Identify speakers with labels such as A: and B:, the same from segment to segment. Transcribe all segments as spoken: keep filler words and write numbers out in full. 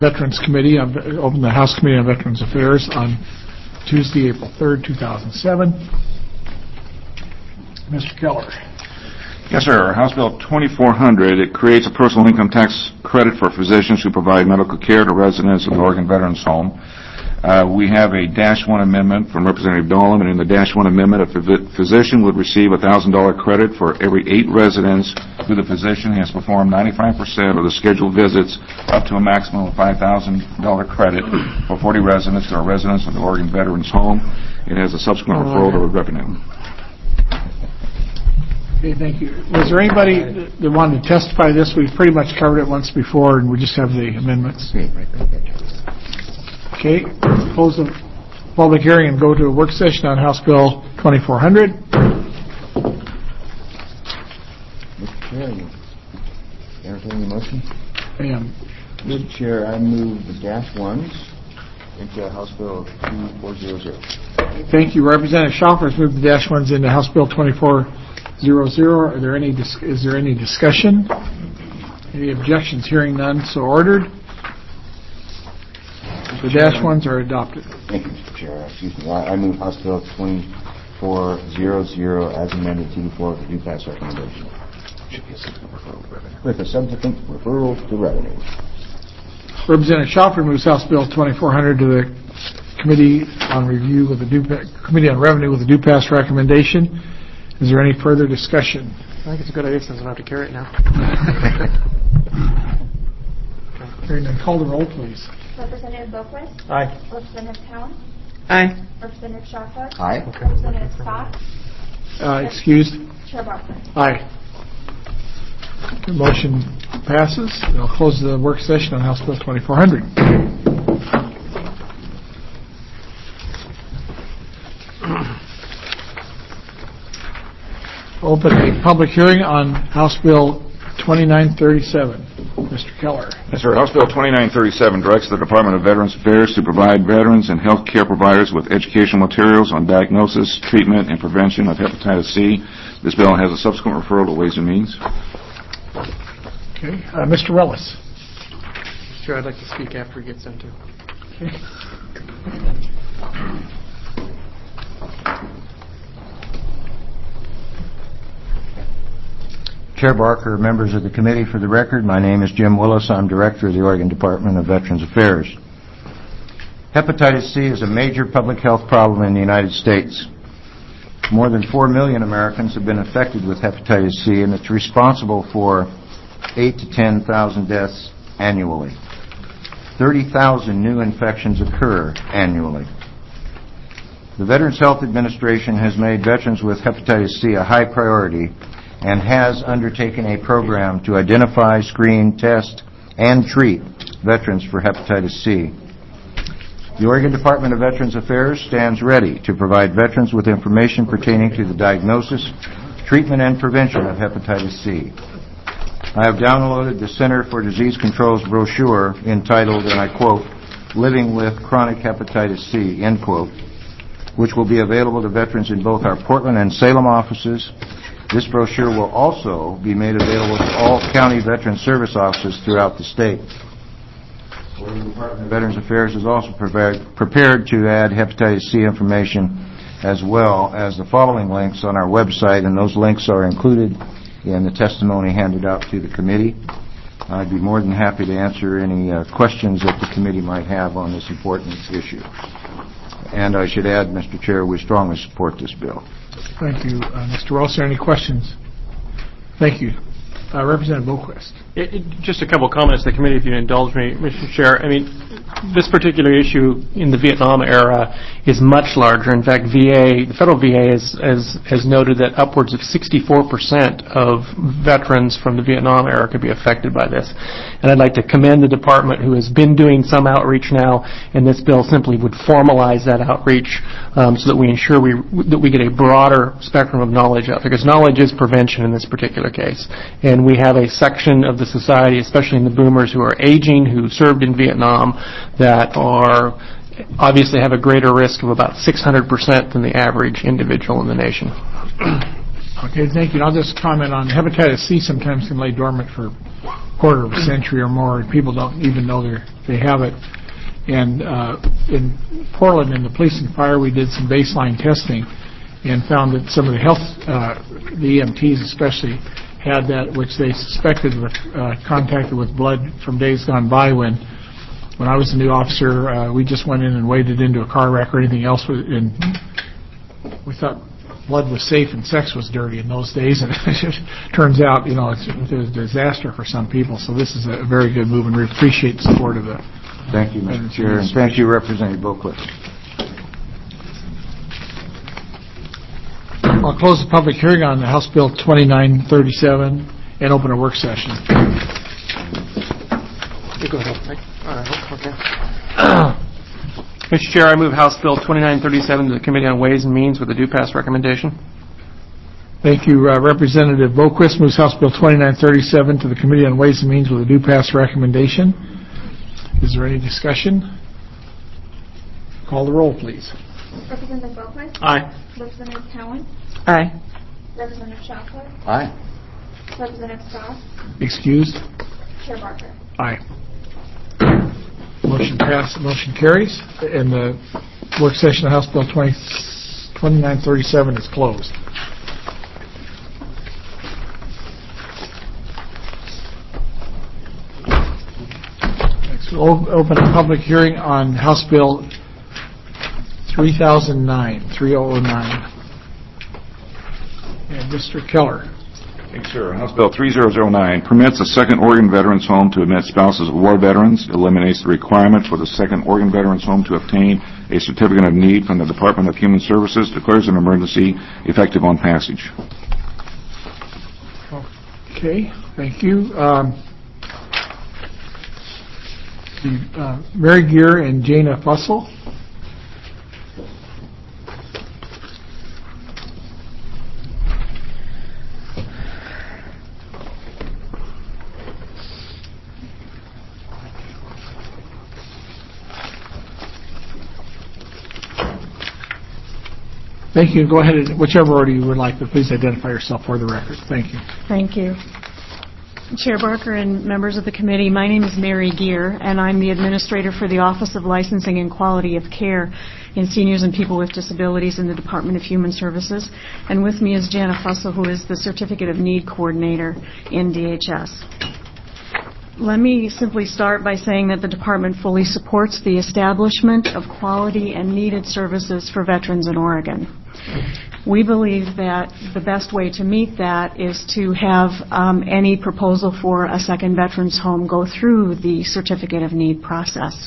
A: Veterans Committee, on, open the House Committee on Veterans Affairs on Tuesday, April third, two thousand seven. Mister Keller.
B: Yes, sir. House Bill twenty-four hundred, it creates a personal income tax credit for physicians who provide medical care to residents of the Oregon Veterans Home. Uh, we have a dash one amendment from Representative Dahlem, and in the dash one amendment, a physician would receive a one thousand dollars credit for every eight residents who the physician has performed ninety-five percent of the scheduled visits, up to a maximum of five thousand dollars credit for forty residents who are residents of the Oregon Veterans Home. It has a subsequent referral to revenue.
A: Okay, thank you. Was there anybody that wanted to testify to this? We've pretty much covered it once before, and we just have the amendments. Okay, close the public hearing and go to a work session on House Bill twenty-four hundred.
C: Mister Chair, entertaining a motion?
A: And
C: Mister Chair, I move the dash ones into House Bill twenty-four hundred.
A: Thank you. Representative Schauffer has moved the dash ones into House Bill twenty-four hundred. Are there any? Is there any discussion? Any objections? Hearing none, so ordered. The dash ones are adopted.
C: Thank you, Mister Chair. Excuse me. I move House Bill twenty-four hundred as amended to the floor with the due pass recommendation. With a subsequent referral to revenue.
A: Representative Schauffer moves House Bill twenty-four hundred to the Committee on Review with the due Committee on Revenue with a due pass recommendation. Is there any further discussion?
D: I think it's a good idea since I don't have to carry it now.
A: Hearing none, call the roll, please.
E: Representative Boquist.
D: Aye.
E: Representative Cowan.
D: Aye.
E: Representative Schauffer.
C: Aye.
E: Okay. Representative Scott.
A: Uh, excused.
E: Chair Barker.
A: Aye. The motion passes. I'll close the work session on House Bill twenty-four hundred. Open a public hearing on House Bill twenty-nine thirty-seven. Mister Keller.
B: Yes, sir. House Bill twenty-nine thirty-seven directs the Department of Veterans Affairs to provide veterans and health care providers with educational materials on diagnosis, treatment, and prevention of hepatitis C. This bill has a subsequent referral to Ways and Means.
A: Okay. Uh, Mister Wellis.
D: Mister Chair, I'd like to speak after he gets into.
A: Okay.
F: Chair Barker, members of the committee, for the record, my name is Jim Willis. I'm Director of the Oregon Department of Veterans Affairs. Hepatitis C is a major public health problem in the United States. More than four million Americans have been affected with hepatitis C, and it's responsible for eight to ten thousand deaths annually. thirty thousand new infections occur annually. The Veterans Health Administration has made veterans with hepatitis C a high priority and has undertaken a program to identify, screen, test, and treat veterans for hepatitis C. The Oregon Department of Veterans Affairs stands ready to provide veterans with information pertaining to the diagnosis, treatment, and prevention of hepatitis C. I have downloaded the Center for Disease Control's brochure entitled, and I quote, Living with Chronic Hepatitis C, end quote, which will be available to veterans in both our Portland and Salem offices. This brochure will also be made available to all county veteran service offices throughout the state. The Oregon Department of Veterans Affairs is also prepared, prepared to add hepatitis C information as well as the following links on our website, and those links are included in the testimony handed out to the committee. I'd be more than happy to answer any uh, questions that the committee might have on this important issue. And I should add, Mister Chair, we strongly support this bill.
A: Thank you, uh, Mister Wells. Are there any questions? Thank you. Uh, Representative Boquist.
D: It, it, just a couple of comments to the committee, if you indulge me, Mister Chair. I mean, this particular issue in the Vietnam era is much larger. In fact, V A, the federal V A has, has, has noted that upwards of sixty-four percent of veterans from the Vietnam era could be affected by this. And I'd like to commend the department, who has been doing some outreach now, and this bill simply would formalize that outreach um, so that we ensure we that we get a broader spectrum of knowledge out there, because knowledge is prevention in this particular case. And we have a section of the society, especially in the boomers who are aging, who served in Vietnam, that are obviously have a greater risk of about six hundred percent than the average individual in the nation.
A: Okay, thank you. I'll just comment on hepatitis C sometimes can lay dormant for a quarter of a century or more, and people don't even know they they have it. And uh, in Portland, in the police and fire, we did some baseline testing and found that some of the health, uh, the E M Ts especially, had that, which they suspected were uh, contacted with blood from days gone by when when I was a new officer, uh, we just went in and waded into a car wreck or anything else, and we thought blood was safe and sex was dirty in those days, and it turns out, you know, it's, it was a disaster for some people. So this is a very good move, and we appreciate the support of the.
F: Thank you, Mister Chair, and thank you, Representative Boquist.
A: I'll close the public hearing on the House Bill twenty-nine thirty-seven and open a work session.
D: You go ahead, Mike. All right, okay. Mister Chair, I move House Bill twenty-nine thirty-seven to the Committee on Ways and Means with a due-pass recommendation.
A: Thank you. Uh, Representative Boquist moves House Bill twenty-nine thirty-seven to the Committee on Ways and Means with a due-pass recommendation. Is there any discussion? Call the roll, please.
E: Representative Boquist.
D: Aye.
E: Representative Cowan.
G: Aye.
E: Representative Shotwood.
C: Aye.
E: Representative Scott.
A: Excused?
E: Chair Barker.
A: Aye. Motion pass. Motion carries, and the work session of House Bill twenty-nine thirty-seven is closed. Next, we'll open a public hearing on House Bill three thousand nine, three thousand nine. And Mister Keller.
B: Thanks, sir. House Bill three thousand nine permits a second Oregon Veterans Home to admit spouses of war veterans, eliminates the requirement for the second Oregon Veterans Home to obtain a certificate of need from the Department of Human Services, declares an emergency, effective on passage.
A: Okay, thank you. Um, the, uh, Mary Gear and Jana Fussell. Thank you. Go ahead, and whichever order you would like, but please identify yourself for the record. Thank you.
G: Thank you. Chair Barker and members of the committee, my name is Mary Gear, and I'm the administrator for the Office of Licensing and Quality of Care in Seniors and People with Disabilities in the Department of Human Services. And with me is Jana Fussell, who is the Certificate of Need Coordinator in D H S. Let me simply start by saying that the department fully supports the establishment of quality and needed services for veterans in Oregon. We believe that the best way to meet that is to have um, any proposal for a second veterans home go through the Certificate of Need process.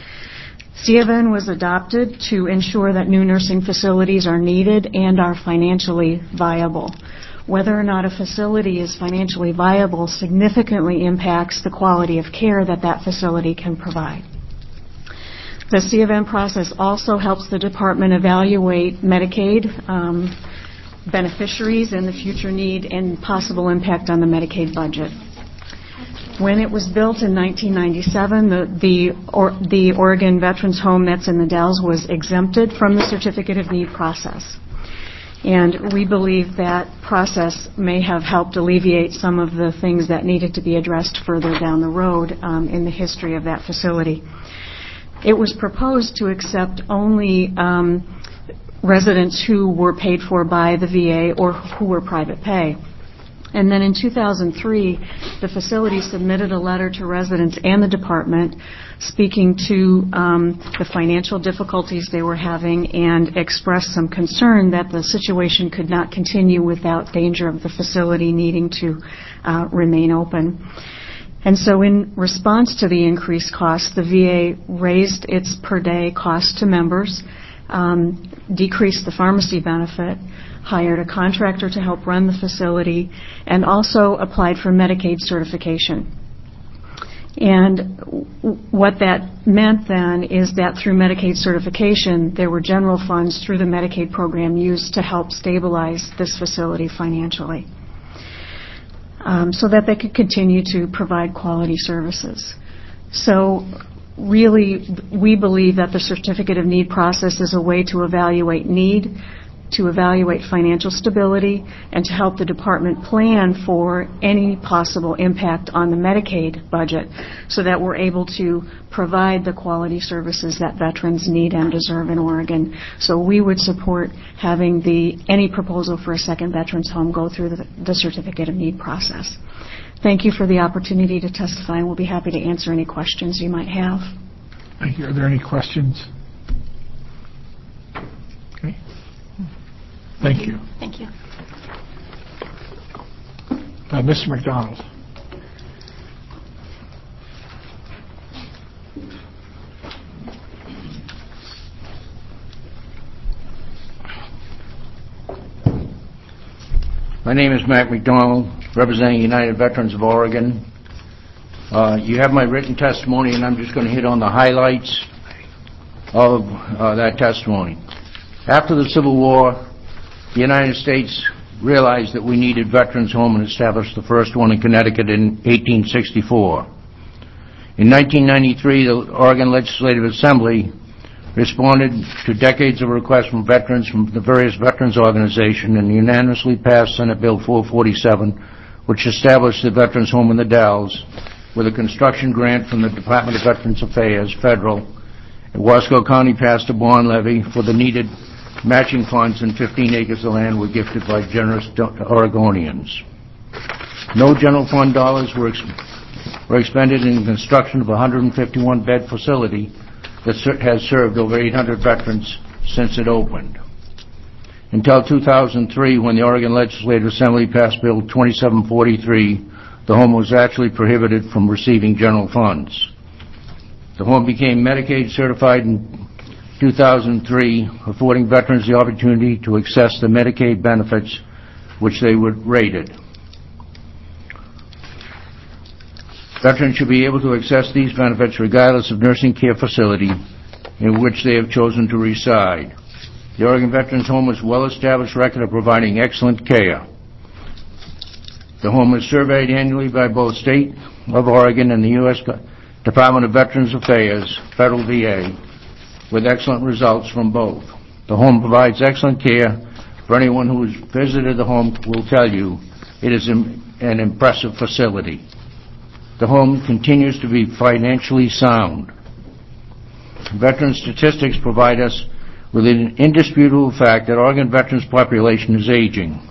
G: C of N was adopted to ensure that new nursing facilities are needed and are financially viable. Whether or not a facility is financially viable significantly impacts the quality of care that that facility can provide. The C of N process also helps the department evaluate Medicaid um, beneficiaries and the future need and possible impact on the Medicaid budget. When it was built in nineteen ninety-seven, the, the, or, the Oregon Veterans Home that's in the Dells was exempted from the Certificate of Need process. And we believe that process may have helped alleviate some of the things that needed to be addressed further down the road um, in the history of that facility. It was proposed to accept only um, residents who were paid for by the V A or who were private pay. And then in two thousand three, the facility submitted a letter to residents and the department speaking to um, the financial difficulties they were having and expressed some concern that the situation could not continue without danger of the facility needing to uh, remain open. And so in response to the increased costs, the V A raised its per-day cost to members, um, decreased the pharmacy benefit, hired a contractor to help run the facility, and also applied for Medicaid certification. And what that meant then is that through Medicaid certification, there were general funds through the Medicaid program used to help stabilize this facility financially, um, so that they could continue to provide quality services. So really, we believe that the Certificate of Need process is a way to evaluate need, to evaluate financial stability and to help the department plan for any possible impact on the Medicaid budget so that we're able to provide the quality services that veterans need and deserve in Oregon. So we would support having the any proposal for a second veterans home go through the, the Certificate of Need process. Thank you for the opportunity to testify, and we'll be happy to answer any questions you might have.
A: Thank you. Are there any questions? Okay. Thank you.
G: Thank you.
A: Uh, Mister McDonald.
F: My name is Matt McDonald, representing United Veterans of Oregon. Uh, you have my written testimony, and I'm just going to hit on the highlights of uh, that testimony. After the Civil War, the United States realized that we needed Veterans Home and established the first one in Connecticut in eighteen sixty-four. In nineteen ninety-three, the Oregon Legislative Assembly responded to decades of requests from veterans from the various veterans organizations and unanimously passed Senate Bill four forty-seven, which established the Veterans Home in the Dalles with a construction grant from the Department of Veterans Affairs, federal. And Wasco County passed a bond levy for the needed matching funds, and fifteen acres of land were gifted by generous Oregonians. No general fund dollars were, ex were expended in the construction of a one hundred fifty-one bed facility that has served over eight hundred veterans since it opened. Until two thousand three, when the Oregon Legislative Assembly passed Bill twenty-seven forty-three, the home was actually prohibited from receiving general funds. The home became Medicaid certified in two thousand three, affording veterans the opportunity to access the Medicaid benefits which they were rated. Veterans should be able to access these benefits regardless of nursing care facility in which they have chosen to reside. The Oregon Veterans Home has a well-established record of providing excellent care. The home is surveyed annually by both State of Oregon and the U S Department of Veterans Affairs, Federal V A, with excellent results from both. The home provides excellent care. For anyone who has visited the home will tell you it is an impressive facility. The home continues to be financially sound. Veteran statistics provide us with an indisputable fact that Oregon veterans population is aging.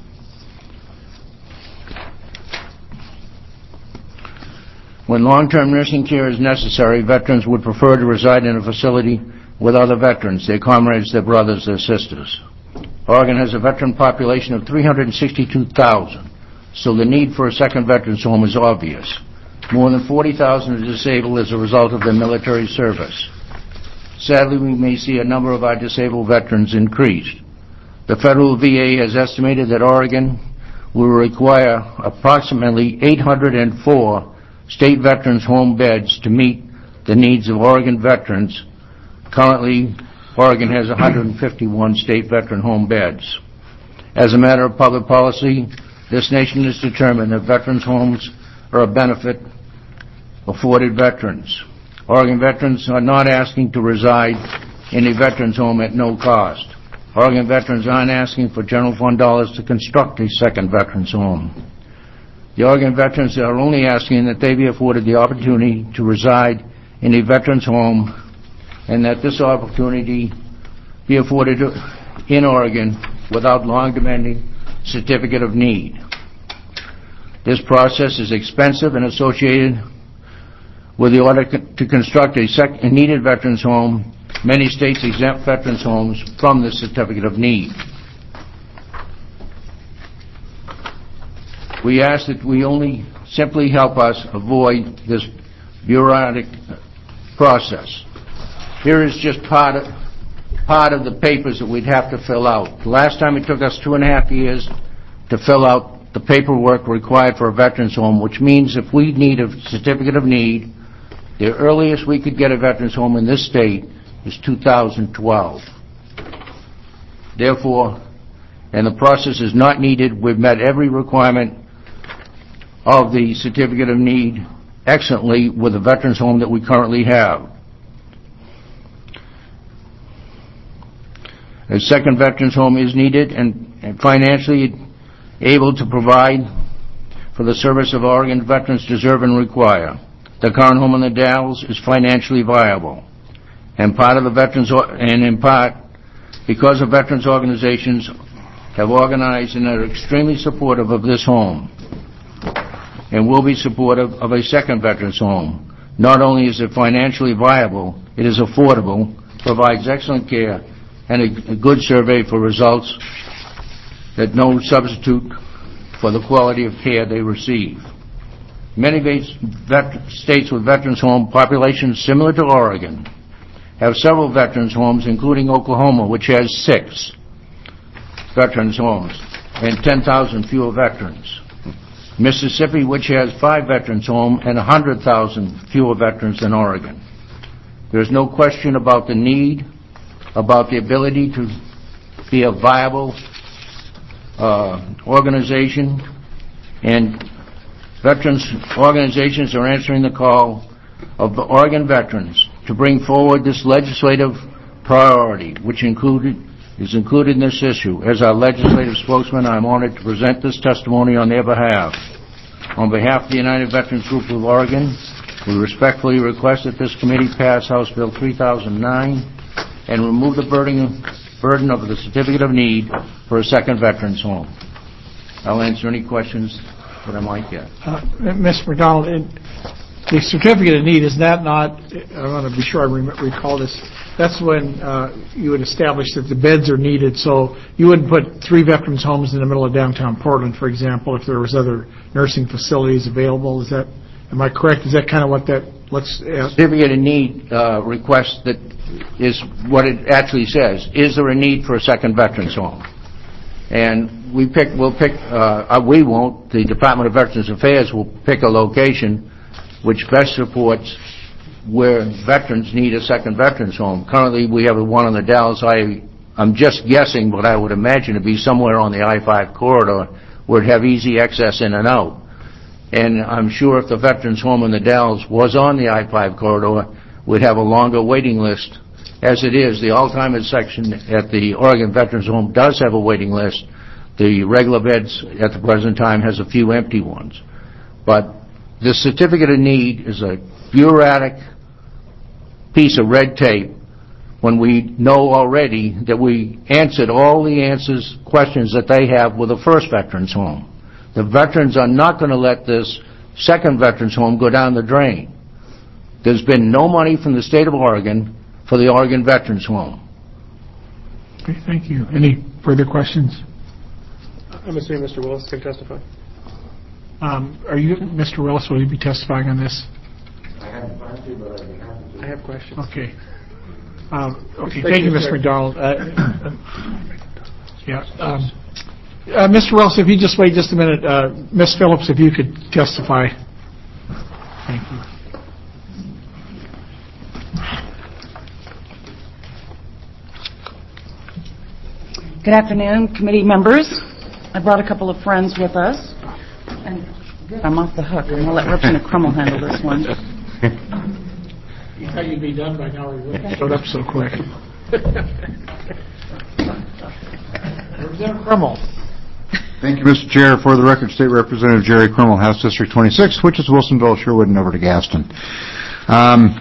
F: When long-term nursing care is necessary, veterans would prefer to reside in a facility with other veterans, their comrades, their brothers, their sisters. Oregon has a veteran population of three hundred sixty-two thousand, so the need for a second veterans home is obvious. More than forty thousand are disabled as a result of their military service. Sadly, we may see a number of our disabled veterans increase. The federal V A has estimated that Oregon will require approximately eight hundred four state veterans home beds to meet the needs of Oregon veterans. Currently, Oregon has one hundred fifty-one state veteran home beds. As a matter of public policy, this nation is determined that veterans homes are a benefit afforded veterans. Oregon veterans are not asking to reside in a veterans home at no cost. Oregon veterans aren't asking for general fund dollars to construct a second veterans home. The Oregon veterans are only asking that they be afforded the opportunity to reside in a veterans home, and that this opportunity be afforded in Oregon without long demanding certificate of need. This process is expensive and associated with the order to construct a, sec a needed veterans home. Many states exempt veterans homes from the certificate of need. We ask that we only simply help us avoid this bureaucratic process. Here is just part of, part of the papers that we'd have to fill out. The last time it took us two and a half years to fill out the paperwork required for a veterans home, which means if we need a certificate of need, the earliest we could get a veterans home in this state is two thousand twelve. Therefore, and the process is not needed, we've met every requirement of the certificate of need excellently with the veterans home that we currently have. A second veterans home is needed and, and financially able to provide for the service of Oregon veterans deserve and require. The current home in the Dalles is financially viable, and part of the veterans, and in part because of veterans organizations have organized and are extremely supportive of this home, and will be supportive of a second veterans home. Not only is it financially viable, it is affordable, provides excellent care, and a, a good survey for results that no substitute for the quality of care they receive. Many vet- states with veterans home populations similar to Oregon have several veterans homes, including Oklahoma, which has six veterans homes and ten thousand fewer veterans. Mississippi, which has five veterans homes and one hundred thousand fewer veterans than Oregon. There's no question about the need, about the ability to be a viable uh, organization, and veterans organizations are answering the call of the Oregon veterans to bring forward this legislative priority, which included is included in this issue. As our legislative spokesman, I'm honored to present this testimony on their behalf. On behalf of the United Veterans Group of Oregon, we respectfully request that this committee pass House Bill three thousand nine and remove the burden, burden of the certificate of need for a second veterans home. I'll answer any questions that I might get.
A: Uh, Miz McDonald, it, the certificate of need, is that not, I want to be sure I re- recall this, that's when uh, you would establish that the beds are needed, so you wouldn't put three veterans homes in the middle of downtown Portland, for example, if there was other nursing facilities available. Is that, am I correct? Is that kind of what that, let's ask?
F: Certificate of need uh, request that is what it actually says. Is there a need for a second veterans home? And we pick, we'll pick, uh, we won't, the Department of Veterans Affairs will pick a location which best supports where veterans need a second veterans home. Currently, we have one in the Dalles. I, I'm just guessing, but I would imagine to be somewhere on the I five corridor where it'd have easy access in and out. And I'm sure if the veterans home in the Dalles was on the I five corridor, we'd have a longer waiting list. As it is, the Alzheimer's section at the Oregon Veterans Home does have a waiting list. The regular beds at the present time has a few empty ones. But the certificate of need is a bureaucratic piece of red tape when we know already that we answered all the answers, questions that they have with the first veterans home. The veterans are not going to let this second veterans home go down the drain. There's been no money from the state of Oregon for the Oregon Veterans Home.
A: Okay, thank you. Any further questions?
D: I'm assuming Mister Willis can testify.
A: Um, are you, Mister Willis, will you be testifying on this?
F: I haven't planned to, but I'd be happy to.
D: I have questions.
A: Okay. Um, okay, thank you, Mister McDonald. Uh, yeah. Um, uh, Mister Willis, if you just wait just a minute. Uh, Miz Phillips, if you could testify. Thank you.
H: Good afternoon, committee members. I brought a couple of friends with us. And good, I'm off the hook. I'm going to let Representative Crummell handle this one.
A: You thought you'd be done by now. We wouldn't have showed up so quick. Representative Crummell.
I: Thank you, Mister Chair. For the record, State Representative Jerry Crummell, House District twenty-six, which is Wilsonville, Sherwood, and over to Gaston. Um,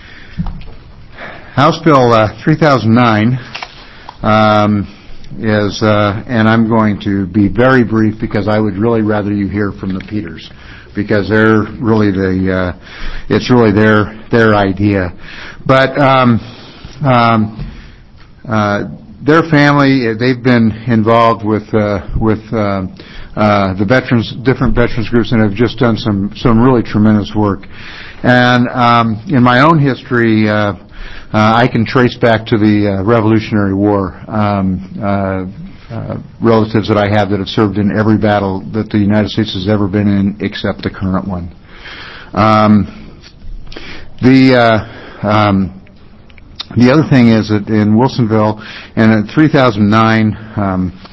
I: House Bill uh, three thousand nine um, is, uh, and I'm going to be very brief because I would really rather you hear from the Peters, because they're really the, uh, it's really their their idea. But um, um, uh, their family, they've been involved with uh, with uh, uh, the veterans, different veterans groups, and have just done some some really tremendous work. And um, in my own history, uh, uh, I can trace back to the uh, Revolutionary War. Um, uh, Uh, relatives that I have that have served in every battle that the United States has ever been in, except the current one. Um, the uh, um, the other thing is that in Wilsonville, and in three thousand nine, um,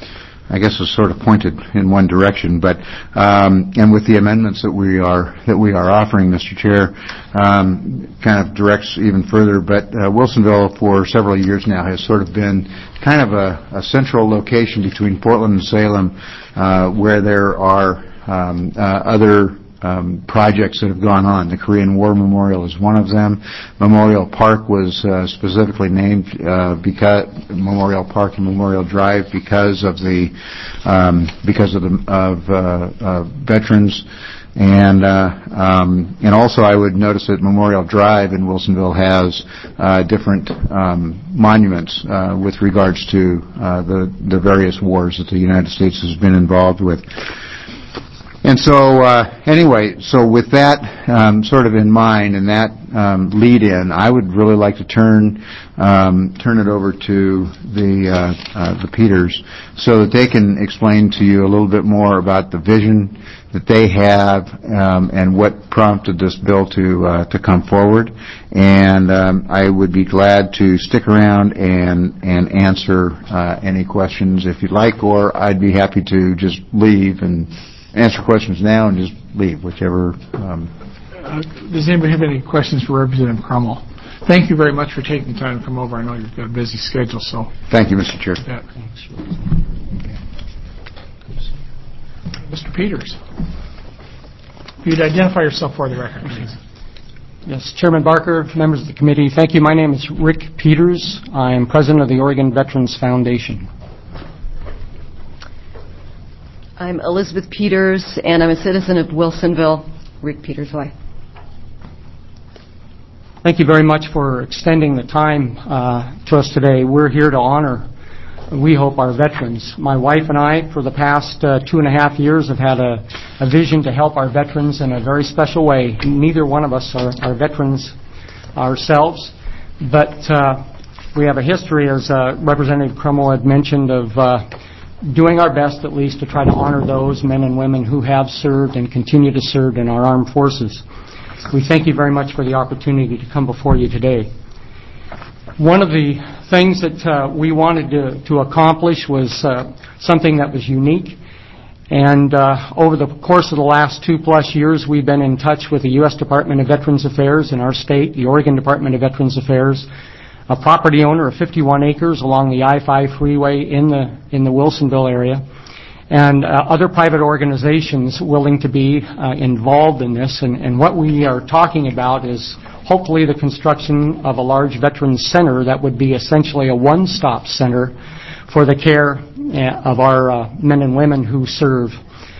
I: I guess is sort of pointed in one direction, but um, and with the amendments that we are that we are offering, Mister Chair, um, kind of directs even further. But uh, Wilsonville, for several years now, has sort of been kind of a, a central location between Portland and Salem, uh, where there are um, uh, other Um, projects that have gone on. The Korean War Memorial is one of them. Memorial Park was uh, specifically named uh, because Memorial Park and Memorial Drive because of the um, because of the of uh, uh, veterans, and uh, um, and also I would notice that Memorial Drive in Wilsonville has uh, different um, monuments uh, with regards to uh, the the various wars that the United States has been involved with. And so, uh, anyway, so with that um, sort of in mind and that um, lead-in, I would really like to turn um, turn it over to the uh, uh, the Peters so that they can explain to you a little bit more about the vision that they have um, and what prompted this bill to uh, to come forward. And um, I would be glad to stick around and and answer uh, any questions if you'd like, or I'd be happy to just leave and answer questions now and just leave, whichever. Um.
A: Uh, does anybody have any questions for Representative Crummell? Thank you very much for taking the time to come over. I know you've got a busy schedule, so.
I: Thank you, Mister Chair.
A: Yeah. Mister Peters, if you'd identify yourself for the record, please.
J: Yes, Chairman Barker, members of the committee, thank you. My name is Rick Peters. I am president of the Oregon Veterans Foundation.
K: I'm Elizabeth Peters, and I'm a citizen of Wilsonville, Rick Peters' wife.
J: Thank you very much for extending the time uh, to us today. We're here to honor, we hope, our veterans. My wife and I, for the past uh, two and a half years, have had a, a vision to help our veterans in a very special way. Neither one of us are, are veterans ourselves, but uh, we have a history, as uh, Representative Crummell had mentioned, of uh, doing our best, at least, to try to honor those men and women who have served and continue to serve in our armed forces. We thank you very much for the opportunity to come before you today. One of the things that uh, we wanted to, to accomplish was uh, something that was unique. And uh, over the course of the last two-plus years, we've been in touch with the U S Department of Veterans Affairs in our state, the Oregon Department of Veterans Affairs, a property owner of fifty-one acres along the I five freeway in the in the Wilsonville area, and uh, other private organizations willing to be uh, involved in this. And, and what we are talking about is hopefully the construction of a large veterans center that would be essentially a one-stop center for the care of our uh, men and women who serve.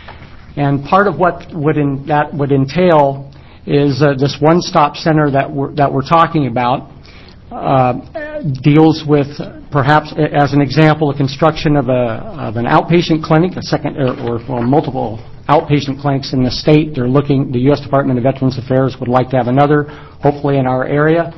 J: And part of what would in, that would entail is uh, this one-stop center that we're, that we're talking about uh, deals with, perhaps as an example, the construction of a of an outpatient clinic, a second or, or well, multiple outpatient clinics in the state. They're looking. The U S Department of Veterans Affairs would like to have another, hopefully in our area.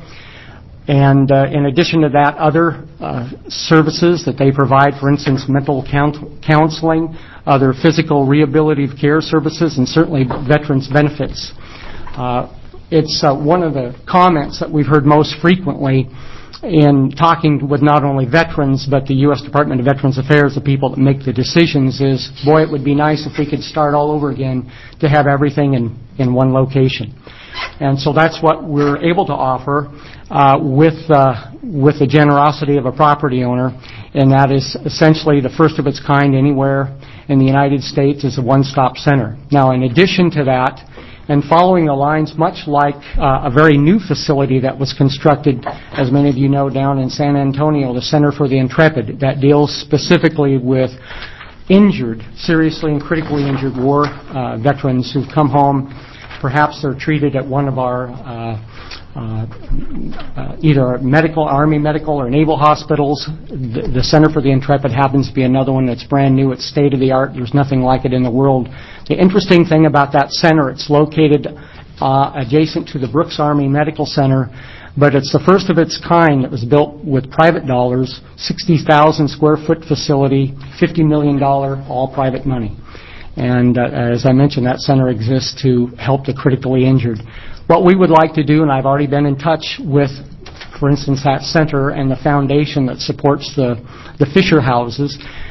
J: And uh, in addition to that, other uh, services that they provide, for instance, mental count- counseling, other physical rehabilitative care services, and certainly veterans benefits. Uh, it's uh, one of the comments that we've heard most frequently in talking with not only veterans but the U S Department of Veterans Affairs, the people that make the decisions, is, boy, it would be nice if we could start all over again to have everything in, in one location. And so that's what we're able to offer uh, with uh, with the generosity of a property owner, and that is essentially the first of its kind anywhere in the United States is a one-stop center. Now, in addition to that, and following the lines much like uh, a very new facility that was constructed, as many of you know, down in San Antonio, the Center for the Intrepid, that deals specifically with injured, seriously and critically injured war uh, veterans who've come home. Perhaps they're treated at one of our uh, uh, uh, either medical, Army medical, or naval hospitals. The, the Center for the Intrepid happens to be another one that's brand new. It's state-of-the-art. There's nothing like it in the world. The interesting thing about that center, it's located uh, adjacent to the Brooks Army Medical Center, but it's the first of its kind that was built with private dollars, sixty thousand square foot facility, fifty million dollars, all private money. And uh, as I mentioned, that center exists to help the critically injured. What we would like to do, and I've already been in touch with, for instance, that center and the foundation that supports the, the Fisher houses,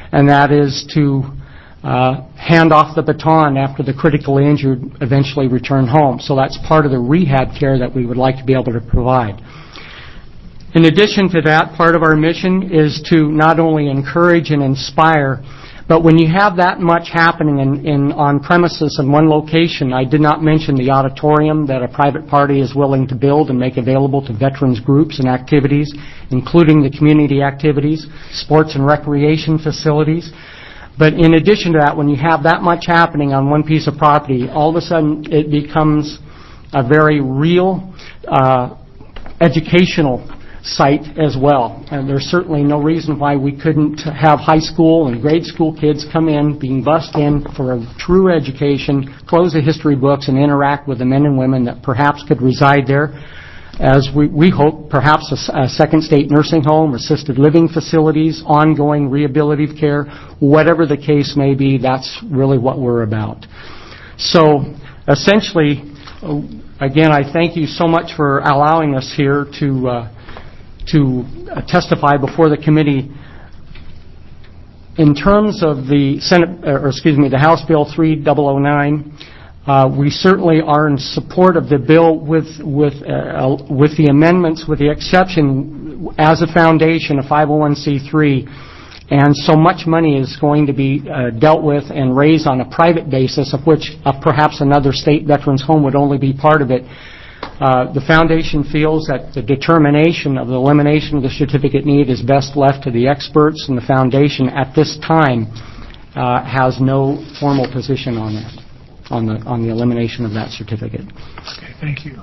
J: and that is to uh, hand off the baton after the critically injured eventually return home. So that's part of the rehab care that we would like to be able to provide. In addition to that, part of our mission is to not only encourage and inspire, but when you have that much happening in, in on premises in one location, I did not mention the auditorium that a private party is willing to build and make available to veterans groups and activities, including the community activities, sports and recreation facilities. But in addition to that, when you have that much happening on one piece of property, all of a sudden it becomes a very real uh, educational site as well. And there's certainly no reason why we couldn't have high school and grade school kids come in, being bussed in for a true education, close the history books, and interact with the men and women that perhaps could reside there. As we, we hope, perhaps a, a second state nursing home, assisted living facilities, ongoing rehabilitative care, whatever the case may be, that's really what we're about. So, essentially, again, I thank you so much for allowing us here to uh, to uh, testify before the committee. In terms of the Senate, or excuse me, the House Bill three thousand nine, uh, we certainly are in support of the bill with with uh, with the amendments, with the exception as a foundation, a five oh one c three, and so much money is going to be uh, dealt with and raised on a private basis, of which uh, perhaps another state veterans home would only be part of it. Uh, the foundation feels that the determination of the elimination of the certificate need is best left to the experts, and the foundation at this time uh, has no formal position on it, on the on the elimination of that certificate.
A: Okay, thank you.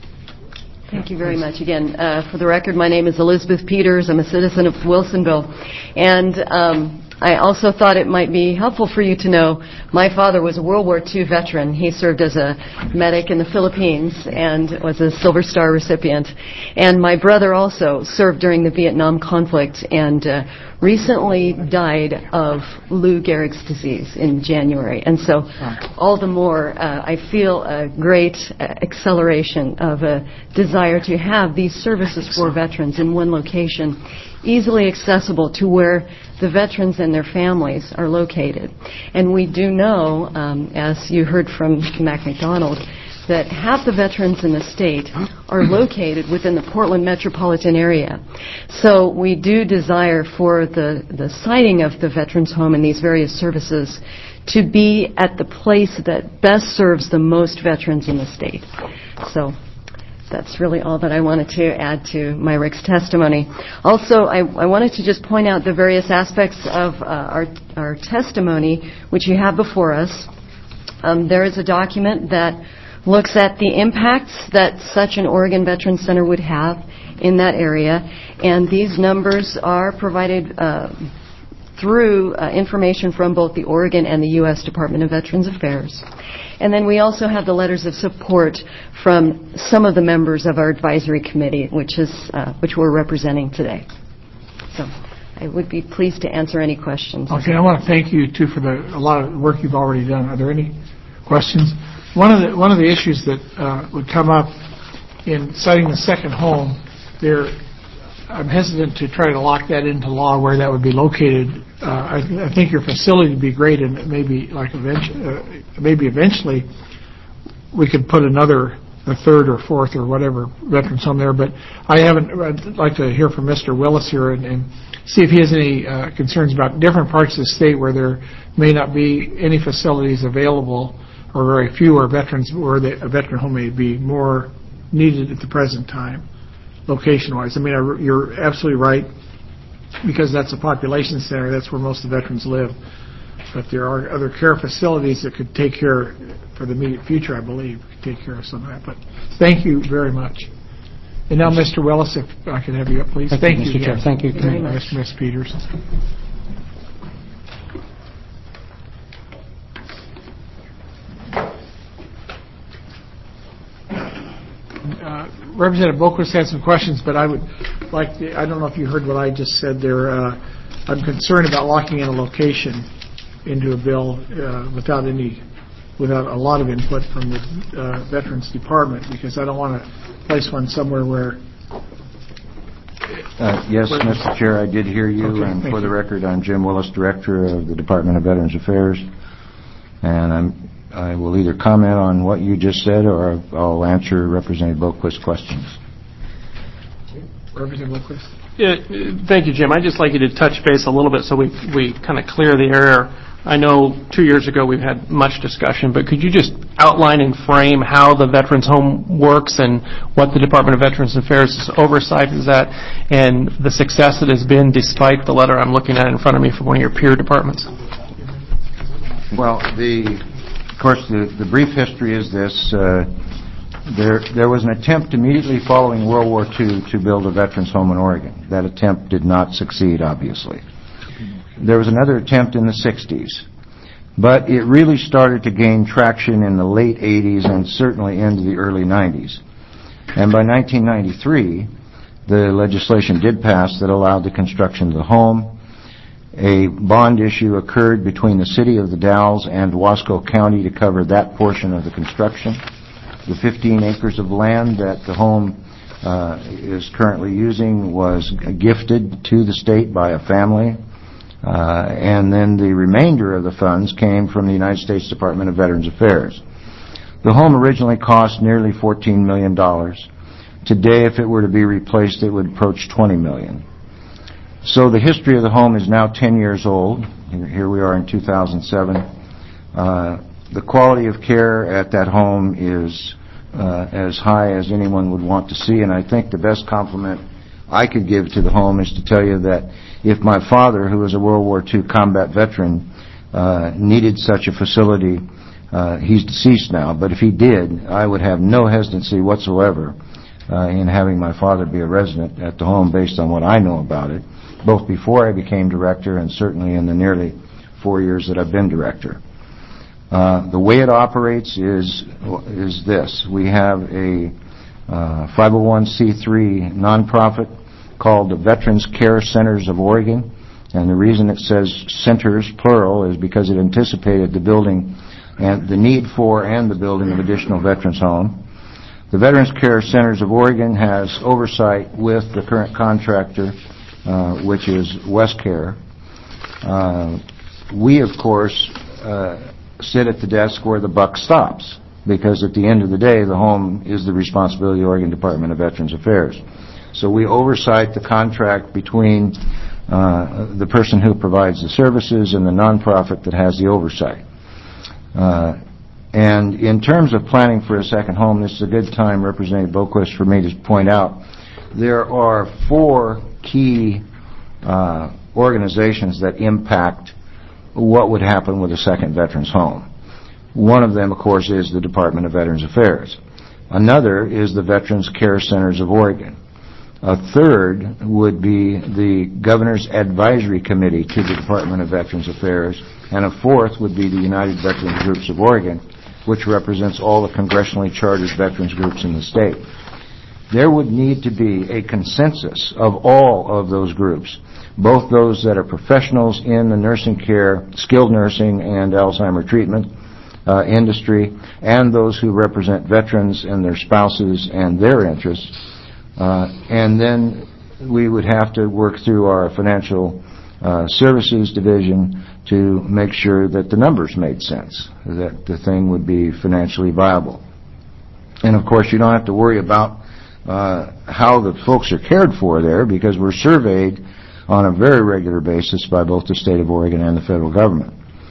K: Thank you very much. Again, uh, for the record, my name is Elizabeth Peters. I'm a citizen of Wilsonville, and um, I also thought it might be helpful for you to know my father was a World War Two veteran. He served as a medic in the Philippines and was a Silver Star recipient. And my brother also served during the Vietnam conflict and uh, recently died of Lou Gehrig's disease in January. And so all the more uh, I feel a great uh, acceleration of a desire to have these services for veterans in one location, easily accessible to where the veterans and their families are located. And we do know, um, as you heard from Mac McDonald, that half the veterans in the state are located within the Portland metropolitan area. So we do desire for the, the siting of the veterans home and these various services to be at the place that best serves the most veterans in the state. So that's really all that I wanted to add to Myrick's testimony. Also, I, I wanted to just point out the various aspects of uh, our, our testimony, which you have before us. Um, there is a document that looks at the impacts that such an Oregon Veterans Center would have in that area, and these numbers are provided uh, through uh, information from both the Oregon and the U S Department of Veterans Affairs. And then we also have the letters of support from some of the members of our advisory committee, which is uh, which we're representing today. So I would be pleased to answer any questions.
A: Okay, I want to thank you too for the a lot of work you've already done. Are there any questions? One of the one of the issues that uh, would come up in citing the second home, there, I'm hesitant to try to lock that into law where that would be located. Uh, I, I think your facility would be great, and maybe like eventually, uh, maybe eventually we could put another, a third or fourth or whatever veterans home there. But I haven't. I'd like to hear from Mister Willis here and, and see if he has any uh, concerns about different parts of the state where there may not be any facilities available, or very few, or veterans, or the, a veteran home may be more needed at the present time, location-wise. I mean, I, you're absolutely right, because that's a population center. That's where most of the veterans live. But there are other care facilities that could take care, for the immediate future, I believe, could take care of some of that. But thank you very much. And now, Mister Willis, if I could have you up, please.
J: Thank,
A: thank
J: you, Mister
A: you
J: Chair. Thank you,
A: very much, Miz Peters. Uh, Representative Boquist had some questions, but I would like to, I don't know if you heard what I just said there. Uh, I'm concerned about locking in a location into a bill uh, without any, without a lot of input from the uh, Veterans Department, because I don't want to place one somewhere where
F: Uh, Yes, Mister Chair, I did hear you,
A: Okay,
F: and
A: thank
F: for the
A: you.
F: record, I'm Jim Willis, Director of the Department of Veterans Affairs, and I'm, I will either comment on what you just said, or I'll answer Representative Boquist's questions.
A: Representative Lindquist?
D: Yeah, uh, thank you, Jim. I'd just like you to touch base a little bit so we we kind of clear the air. I know two years ago we've had much discussion, but could you just outline and frame how the Veterans Home works and what the Department of Veterans Affairs' oversight is at, and the success it has been despite the letter I'm looking at in front of me from one of your peer departments?
F: Well, the, of course, the, the brief history is this. Uh, there, there was an attempt immediately following World War Two to build a Veterans Home in Oregon. That attempt did not succeed, obviously. There was another attempt in the sixties, but it really started to gain traction in the late eighties and certainly into the early nineties. And by nineteen ninety-three, the legislation did pass that allowed the construction of the home. A bond issue occurred between the city of the Dalles and Wasco County to cover that portion of the construction. The fifteen acres of land that the home uh, is currently using was gifted to the state by a family. Uh, and then the remainder of the funds came from the United States Department of Veterans Affairs. The home originally cost nearly fourteen million dollars. Today, if it were to be replaced, it would approach twenty million dollars. So the history of the home is now ten years old. Here we are in two thousand seven. Uh, the quality of care at that home is uh, as high as anyone would want to see, and I think the best compliment I could give to the home is to tell you that if my father, who was a World War Two combat veteran, uh, needed such a facility, uh, he's deceased now, but if he did, I would have no hesitancy whatsoever uh, in having my father be a resident at the home based on what I know about it, both before I became director and certainly in the nearly four years that I've been director. Uh, the way it operates is is this. We have a uh, five oh one c three nonprofit called the Veterans Care Centers of Oregon, and the reason it says centers, plural, is because it anticipated the building and the need for and the building of additional veterans home. The Veterans Care Centers of Oregon has oversight with the current contractor, uh, which is WestCare. Uh, we, of course, uh, sit at the desk where the buck stops, because at the end of the day, the home is the responsibility of the Oregon Department of Veterans Affairs. So we oversight the contract between uh, the person who provides the services and the nonprofit that has the oversight. Uh, and in terms of planning for a second home, this is a good time, Representative Boquist, for me to point out there are four key uh, organizations that impact what would happen with a second veterans home. One of them, of course, is the Department of Veterans Affairs. Another is the Veterans Care Centers of Oregon. A third would be the Governor's Advisory Committee to the Department of Veterans Affairs, and a fourth would be the United Veterans Groups of Oregon, which represents all the congressionally chartered veterans groups in the state. There would need to be a consensus of all of those groups, both those that are professionals in the nursing care, skilled nursing, and Alzheimer treatment uh, industry, and those who represent veterans and their spouses and their interests. Uh, and then we would have to work through our financial uh, services division to make sure that the numbers made sense, that the thing would be financially viable. And of course, you don't have to worry about uh, how the folks are cared for there, because we're surveyed on a very regular basis by both the state of Oregon and the federal government.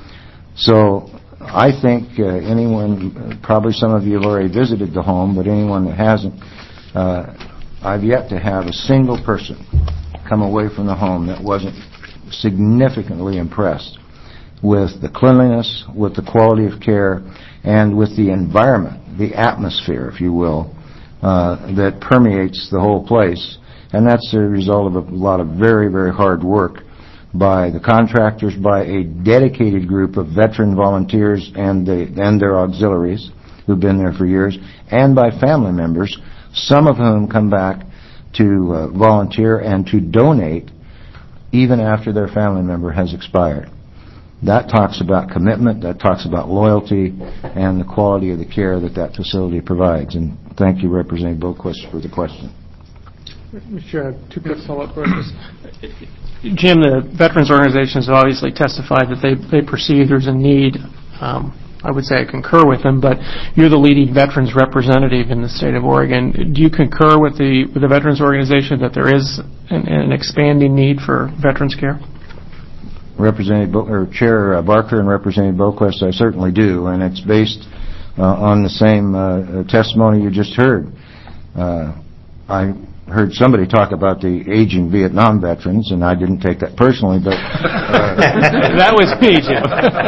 F: So I think uh, anyone, probably some of you have already visited the home, but anyone that hasn't, uh, I've yet to have a single person come away from the home that wasn't significantly impressed with the cleanliness, with the quality of care, and with the environment, the atmosphere, if you will, uh, that permeates the whole place. And that's the result of a lot of very, very hard work by the contractors, by a dedicated group of veteran volunteers and, the, and their auxiliaries who've been there for years, and by family members, some of whom come back to uh, volunteer and to donate even after their family member has expired. That talks about commitment, that talks about loyalty, and the quality of the care that that facility provides. And thank you, Representative Boquist, for the question.
D: Mister Chair, I have two quick follow-up questions. Jim, the veterans organizations have obviously testified that they, they perceive there's a need. Um, I would say I concur with them, but you're the leading veterans representative in the state of Oregon. Do you concur with the with the veterans organization that there is an, an expanding need for veterans care?
F: Representative Bo- or Chair uh, Barker and Representative Boquist, I certainly do, and it's based uh, on the same uh, testimony you just heard. Uh, I heard somebody talk about the aging Vietnam veterans, and I didn't take that personally, but... Uh,
D: that was me, Jim.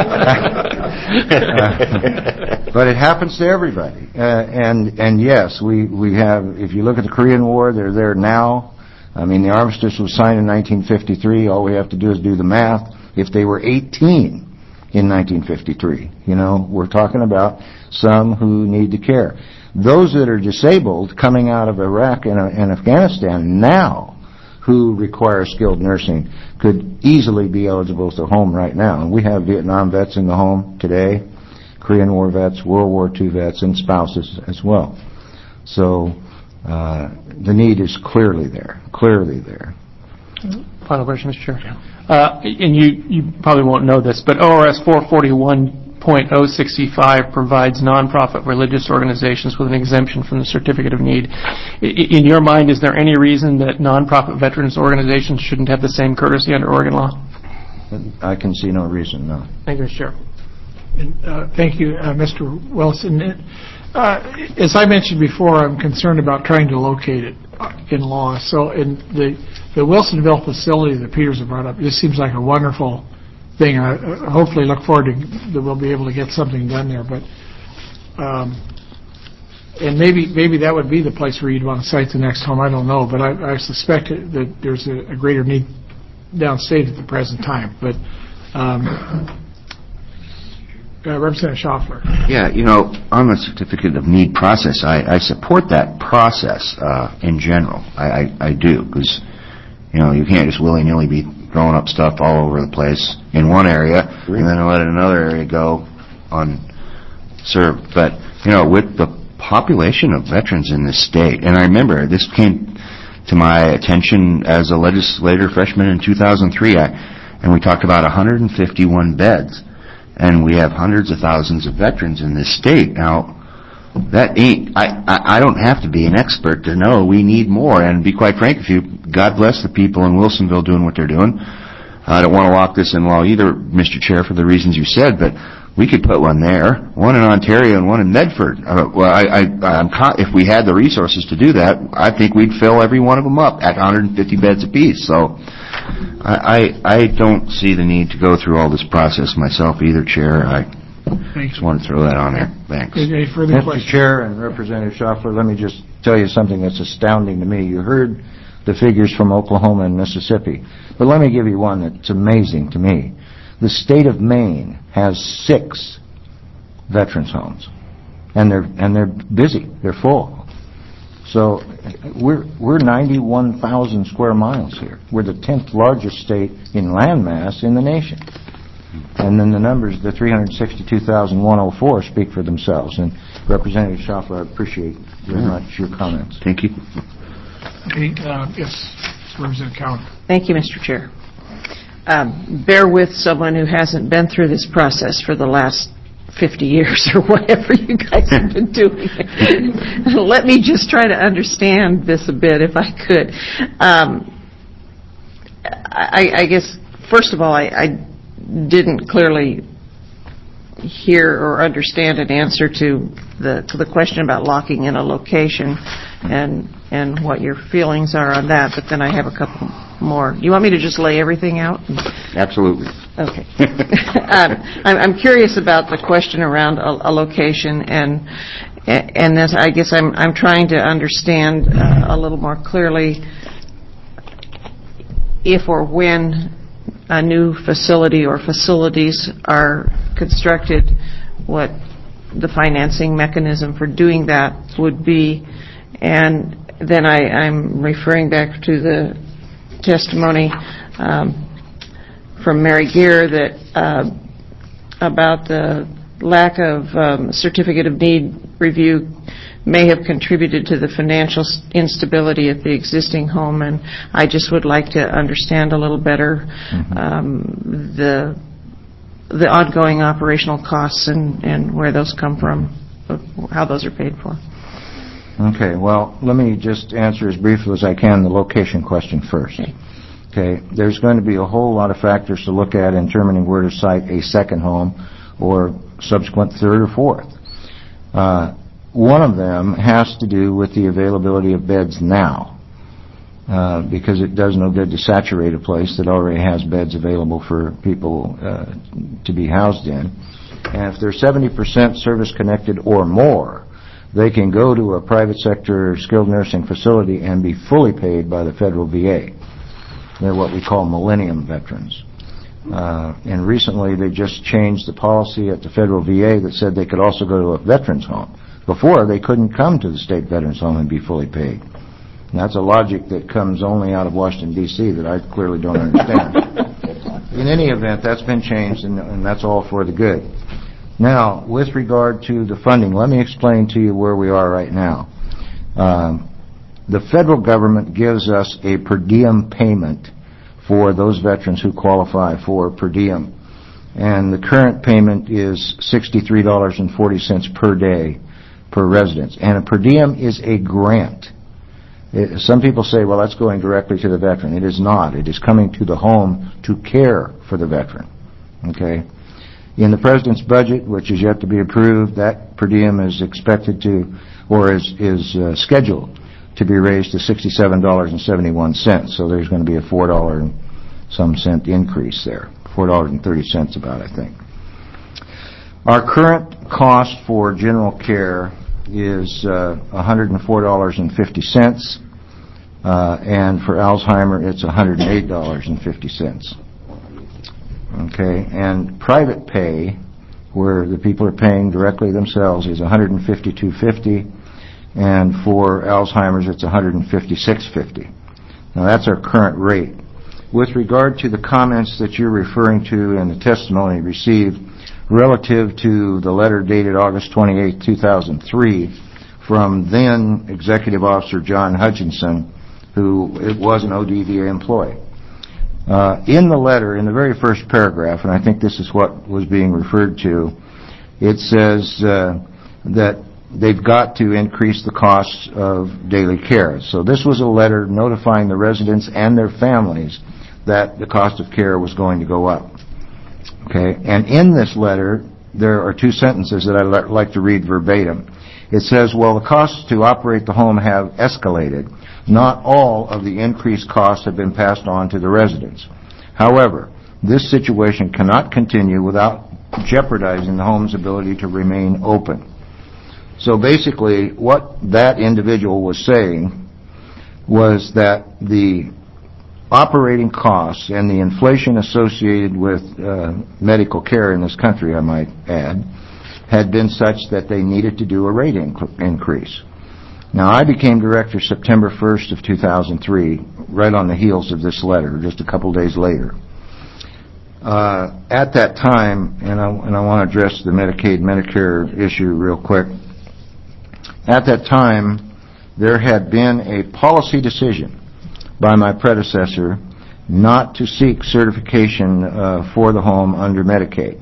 F: uh, but it happens to everybody. Uh, and and yes, we, we have, if you look at the Korean War, they're there now. I mean, the armistice was signed in nineteen fifty-three. All we have to do is do the math. If they were eighteen in nineteen fifty-three, you know, we're talking about some who need the care. Those that are disabled coming out of Iraq and, and Afghanistan now who require skilled nursing could easily be eligible to home right now. And we have Vietnam vets in the home today, Korean War vets, World War Two vets, and spouses as well. So uh, the need is clearly there, clearly there.
D: Final question, Mister Chair. Uh, and you, you probably won't know this, but O R S four forty-one point oh sixty-five provides nonprofit religious organizations with an exemption from the Certificate of Need. In your mind, is there any reason that nonprofit veterans organizations shouldn't have the same courtesy under Oregon law?
F: I can see no reason, no.
D: Thank you, Mister Chair.
A: And, uh, thank you, uh, Mister Wilson. Uh, as I mentioned before, I'm concerned about trying to locate it in law. So in the, the Wilsonville facility that Peters have brought up, this seems like a wonderful thing. I uh, hopefully look forward to that we'll be able to get something done there. But um, and maybe maybe that would be the place where you'd want to site the next home. I don't know, but I, I suspect that there's a, a greater need downstate at the present time. But um, uh, Representative Schaffler.
C: Yeah, you know, on the certificate of need process, I, I support that process uh, in general. I, I, I do, because you know you can't just willy-nilly be throwing up stuff all over the place in one area and then let another area go unserved. But, you know, with the population of veterans in this state, and I remember this came to my attention as a legislator freshman in two thousand three, I, and we talked about one hundred fifty-one beds, and we have hundreds of thousands of veterans in this state. Now, that ain't, I, I, I don't have to be an expert to know we need more, and be quite frank with you, God bless the people in Wilsonville doing what they're doing. I don't want to lock this in law either, Mister Chair, for the reasons you said, but we could put one there, one in Ontario and one in Medford. Uh, well, I, I, I'm con- if we had the resources to do that, I think we'd fill every one of them up at one hundred fifty beds apiece. So I, I, I don't see the need to go through all this process myself either, Chair. I
A: Thanks.
C: just want to throw that on there. Thanks.
A: Any further
F: Mister
A: questions?
F: Chair and Representative Schaffler, let me just tell you something that's astounding to me. You heard the figures from Oklahoma and Mississippi, but let me give you one that's amazing to me. The state of Maine has six veterans homes, and they're and they're busy. They're full. So we're we're ninety-one thousand square miles here. We're the tenth largest state in land mass in the nation. And then the numbers, the three hundred sixty-two thousand one hundred four, speak for themselves. And Representative Schaffler, I appreciate very much your comments.
C: Thank you.
A: Okay, uh, yes, Representative Cowan.
L: Thank you, Mister Chair. Um, bear with someone who hasn't been through this process for the last fifty years or whatever you guys have been doing. Let me just try to understand this a bit, if I could. Um, I, I guess, first of all, I, I didn't clearly hear or understand an answer to the to the question about locking in a location and and what your feelings are on that, but then I have a couple more. Do you want me to just lay everything out?
C: Absolutely.
L: Okay. um, I'm, I'm curious about the question around a, a location, and and this, I guess I'm I'm trying to understand uh, a little more clearly if or when a new facility or facilities are constructed, what the financing mechanism for doing that would be. And then I, I'm referring back to the testimony um, from Mary Gear that uh, about the lack of um, certificate of need review may have contributed to the financial s- instability at the existing home, and I just would like to understand a little better um, the the ongoing operational costs and, and where those come from, how those are paid for.
F: Okay, well, let me just answer as briefly as I can the location question first.
L: Okay.
F: Okay, there's going to be a whole lot of factors to look at in determining where to site a second home or subsequent third or fourth. Uh, one of them has to do with the availability of beds now, uh, because it does no good to saturate a place that already has beds available for people uh, to be housed in. And if they're seventy percent service-connected or more, they can go to a private sector skilled nursing facility and be fully paid by the federal V A. They're what we call millennium veterans. Uh, and recently they just changed the policy at the federal V A that said they could also go to a veterans home. Before, they couldn't come to the state veterans home and be fully paid. And that's a logic that comes only out of Washington, D C that I clearly don't understand. In any event, that's been changed, and, and that's all for the good. Now, with regard to the funding, let me explain to you where we are right now. Um, the federal government gives us a per diem payment for those veterans who qualify for per diem. And the current payment is sixty-three dollars and forty cents per day per residence. And a per diem is a grant. It, some people say, well, that's going directly to the veteran. It is not. It is coming to the home to care for the veteran. Okay? In the President's budget, which is yet to be approved, that per diem is expected to, or is, is uh, scheduled to be raised to sixty-seven dollars and seventy-one cents. So there's going to be a four dollars and some cent increase there. four dollars and thirty cents about, I think. Our current cost for general care is uh, one hundred four dollars and fifty cents, uh, and for Alzheimer it's one hundred eight dollars and fifty cents. Okay, and private pay, where the people are paying directly themselves, is one hundred fifty-two fifty, and for Alzheimer's it's one hundred fifty-six fifty. Now that's our current rate. With regard to the comments that you're referring to and the testimony received relative to the letter dated August twenty-eighth, two thousand three, from then Executive Officer John Hutchinson, who it was an O D V A employee. Uh, in the letter, in the very first paragraph, and I think this is what was being referred to, it says uh, that they've got to increase the costs of daily care. So this was a letter notifying the residents and their families that the cost of care was going to go up. Okay, and in this letter, there are two sentences that I'd like to read verbatim. It says, well, the costs to operate the home have escalated. Not all of the increased costs have been passed on to the residents. However, this situation cannot continue without jeopardizing the home's ability to remain open. So basically, what that individual was saying was that the operating costs and the inflation associated with uh, medical care in this country, I might add, had been such that they needed to do a rate inc- increase. Now, I became director September first of two thousand three, right on the heels of this letter, just a couple days later. Uh, at that time, and I, and I want to address the Medicaid, Medicare issue real quick. At that time, there had been a policy decision by my predecessor not to seek certification uh, for the home under Medicaid.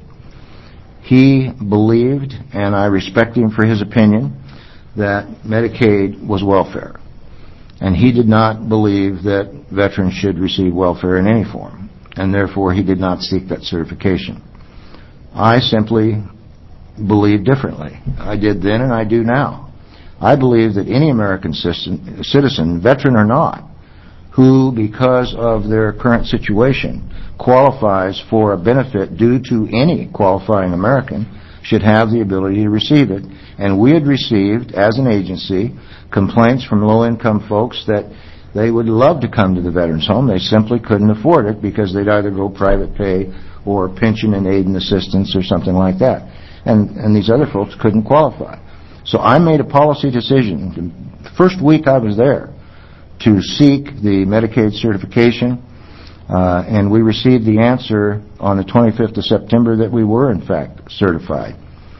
F: He believed, and I respect him for his opinion, that Medicaid was welfare. And he did not believe that veterans should receive welfare in any form, and therefore he did not seek that certification. I simply believe differently. I did then and I do now. I believe that any American citizen, veteran or not, who, because of their current situation, qualifies for a benefit due to any qualifying American, should have the ability to receive it. And we had received, as an agency, complaints from low-income folks that they would love to come to the veterans home. They simply couldn't afford it because they'd either go private pay or pension and aid and assistance or something like that. And, and these other folks couldn't qualify. So I made a policy decision, the first week I was there, to seek the Medicaid certification, uh, and we received the answer on the twenty-fifth of September that we were, in fact, certified.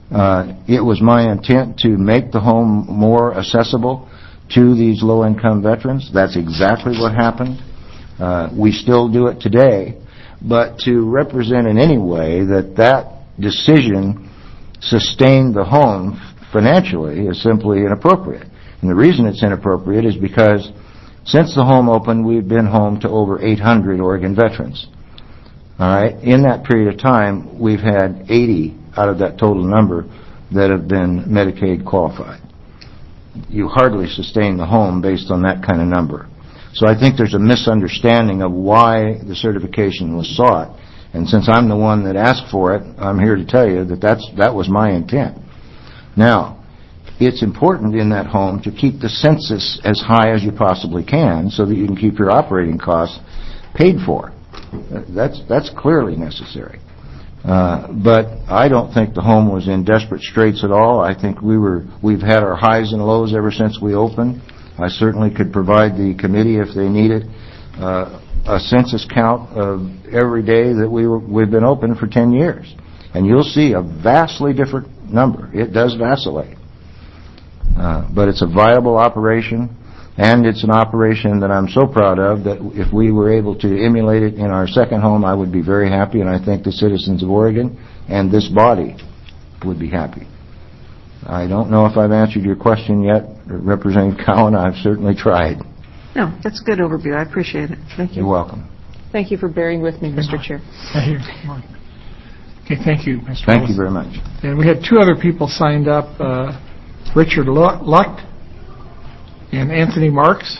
F: Uh, It was my intent to make the home more accessible to these low-income veterans. That's exactly what happened. Uh, We still do it today, but to represent in any way that that decision sustained the home financially is simply inappropriate. And the reason it's inappropriate is because since the home opened, we've been home to over eight hundred Oregon veterans. All right? In that period of time, we've had eighty out of that total number that have been Medicaid qualified. You hardly sustain the home based on that kind of number. So I think there's a misunderstanding of why the certification was sought. And since I'm the one that asked for it, I'm here to tell you that that's, that was my intent. Now, it's important in that home to keep the census as high as you possibly can so that you can keep your operating costs paid for. That's, that's clearly necessary. Uh, but I don't think the home was in desperate straits at all. I think we were, we've had our highs and lows ever since we opened. I certainly could provide the committee, if they need it, uh, a census count of every day that we were, we've been open for ten years. And you'll see a vastly different number. It does vacillate. Uh, but it's a viable operation, and it's an operation that I'm so proud of that if we were able to emulate it in our second home, I would be very happy, and I think the citizens of Oregon and this body would be happy. I don't know if I've answered your question yet, Representative Cowan. I've certainly tried.
L: No, that's a good overview. I appreciate it. Thank you.
F: You're welcome.
L: Thank you for bearing with me, Mister Chair.
A: Okay, thank you, Mister
F: Thank
A: Willis.
F: you very much.
A: And we had two other people signed up, uh, Richard Luck and Anthony Marks.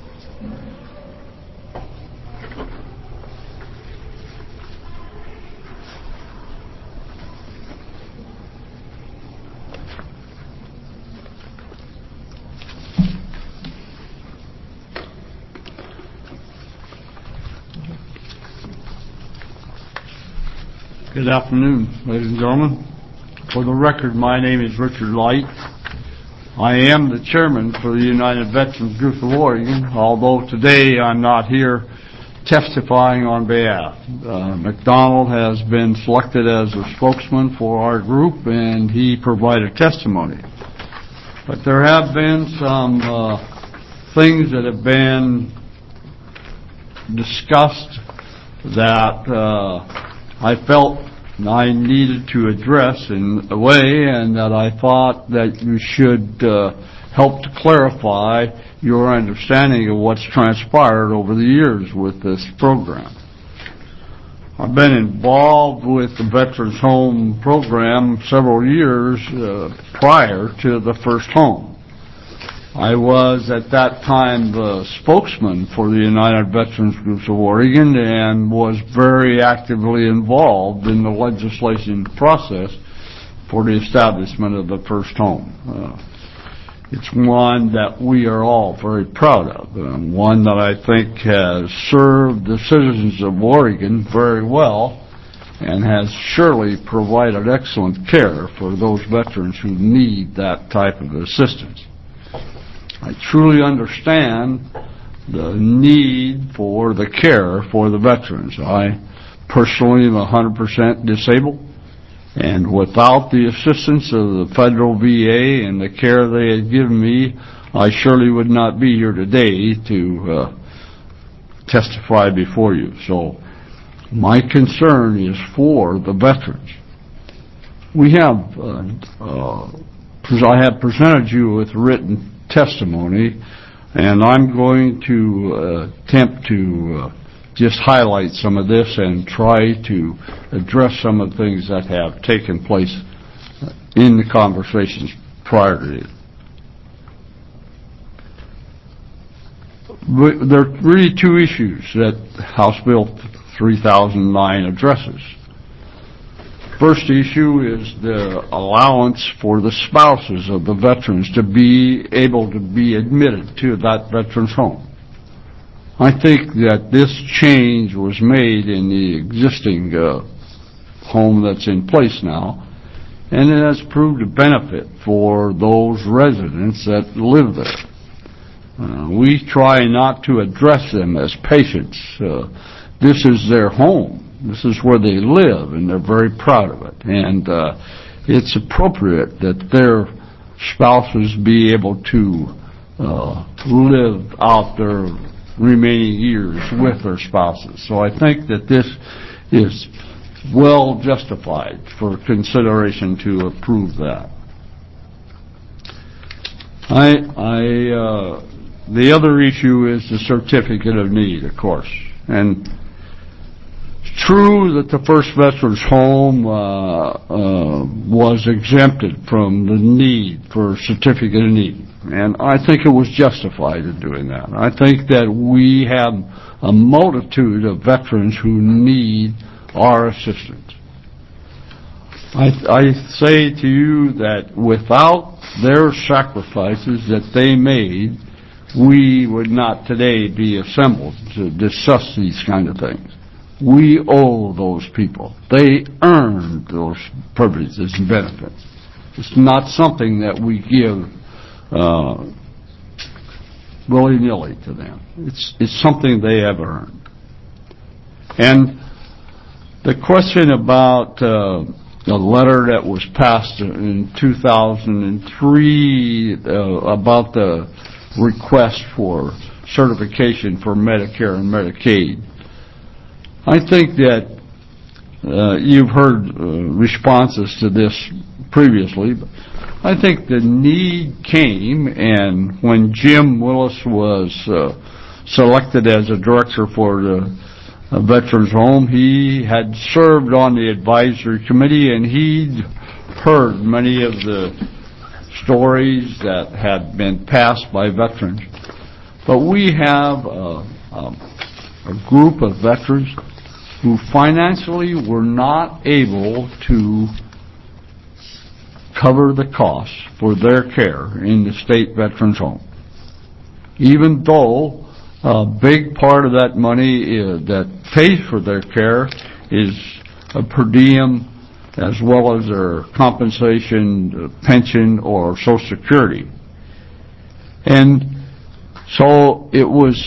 M: Good afternoon, ladies and gentlemen. For the record, my name is Richard Light. I am the chairman for the United Veterans Group of Oregon, although today I'm not here testifying on behalf. Uh, McDonald has been selected as a spokesman for our group, and he provided testimony. But there have been some uh, things that have been discussed that uh, I felt I needed to address in a way, and that I thought that you should uh, help to clarify your understanding of what's transpired over the years with this program. I've been involved with the Veterans Home program several years uh, prior to the first home. I was at that time the spokesman for the United Veterans Groups of Oregon and was very actively involved in the legislation process for the establishment of the first home. Uh, it's one that we are all very proud of, and one that I think has served the citizens of Oregon very well and has surely provided excellent care for those veterans who need that type of assistance. I truly understand the need for the care for the veterans. I personally am one hundred percent disabled, and without the assistance of the federal V A and the care they have given me, I surely would not be here today to uh, testify before you. So my concern is for the veterans. We have, uh, uh, I have presented you with written testimony, and I'm going to uh, attempt to uh, just highlight some of this and try to address some of the things that have taken place in the conversations prior to it. But there are really two issues that House Bill three thousand nine addresses. First issue is the allowance for the spouses of the veterans to be able to be admitted to that veteran's home. I think that this change was made in the existing uh, home that's in place now, and it has proved a benefit for those residents that live there. Uh, we try not to address them as patients. Uh, this is their home. This is where they live, and they're very proud of it. And uh, it's appropriate that their spouses be able to uh, live out their remaining years with their spouses. So I think that this is well justified for consideration to approve that. I, I, uh, the other issue is the certificate of need, of course. And it's true that the first veterans home uh, uh, was exempted from the need for a certificate of need. And I think it was justified in doing that. I think that we have a multitude of veterans who need our assistance. I, I say to you that without their sacrifices that they made, we would not today be assembled to discuss these kind of things. We owe those people. They earned those privileges and benefits. It's not something that we give uh, willy-nilly to them. It's, it's something they have earned. And the question about uh, the letter that was passed in two thousand three uh, about the request for certification for Medicare and Medicaid, I think that uh, you've heard uh, responses to this previously. But I think the need came, and when Jim Willis was uh, selected as a director for the uh, Veterans Home, he had served on the advisory committee, and he'd heard many of the stories that had been passed by veterans. But we have uh, um, a group of veterans who financially were not able to cover the costs for their care in the state veterans home. Even though a big part of that money is, that pays for their care is a per diem as well as their compensation, pension, or Social Security. And so it was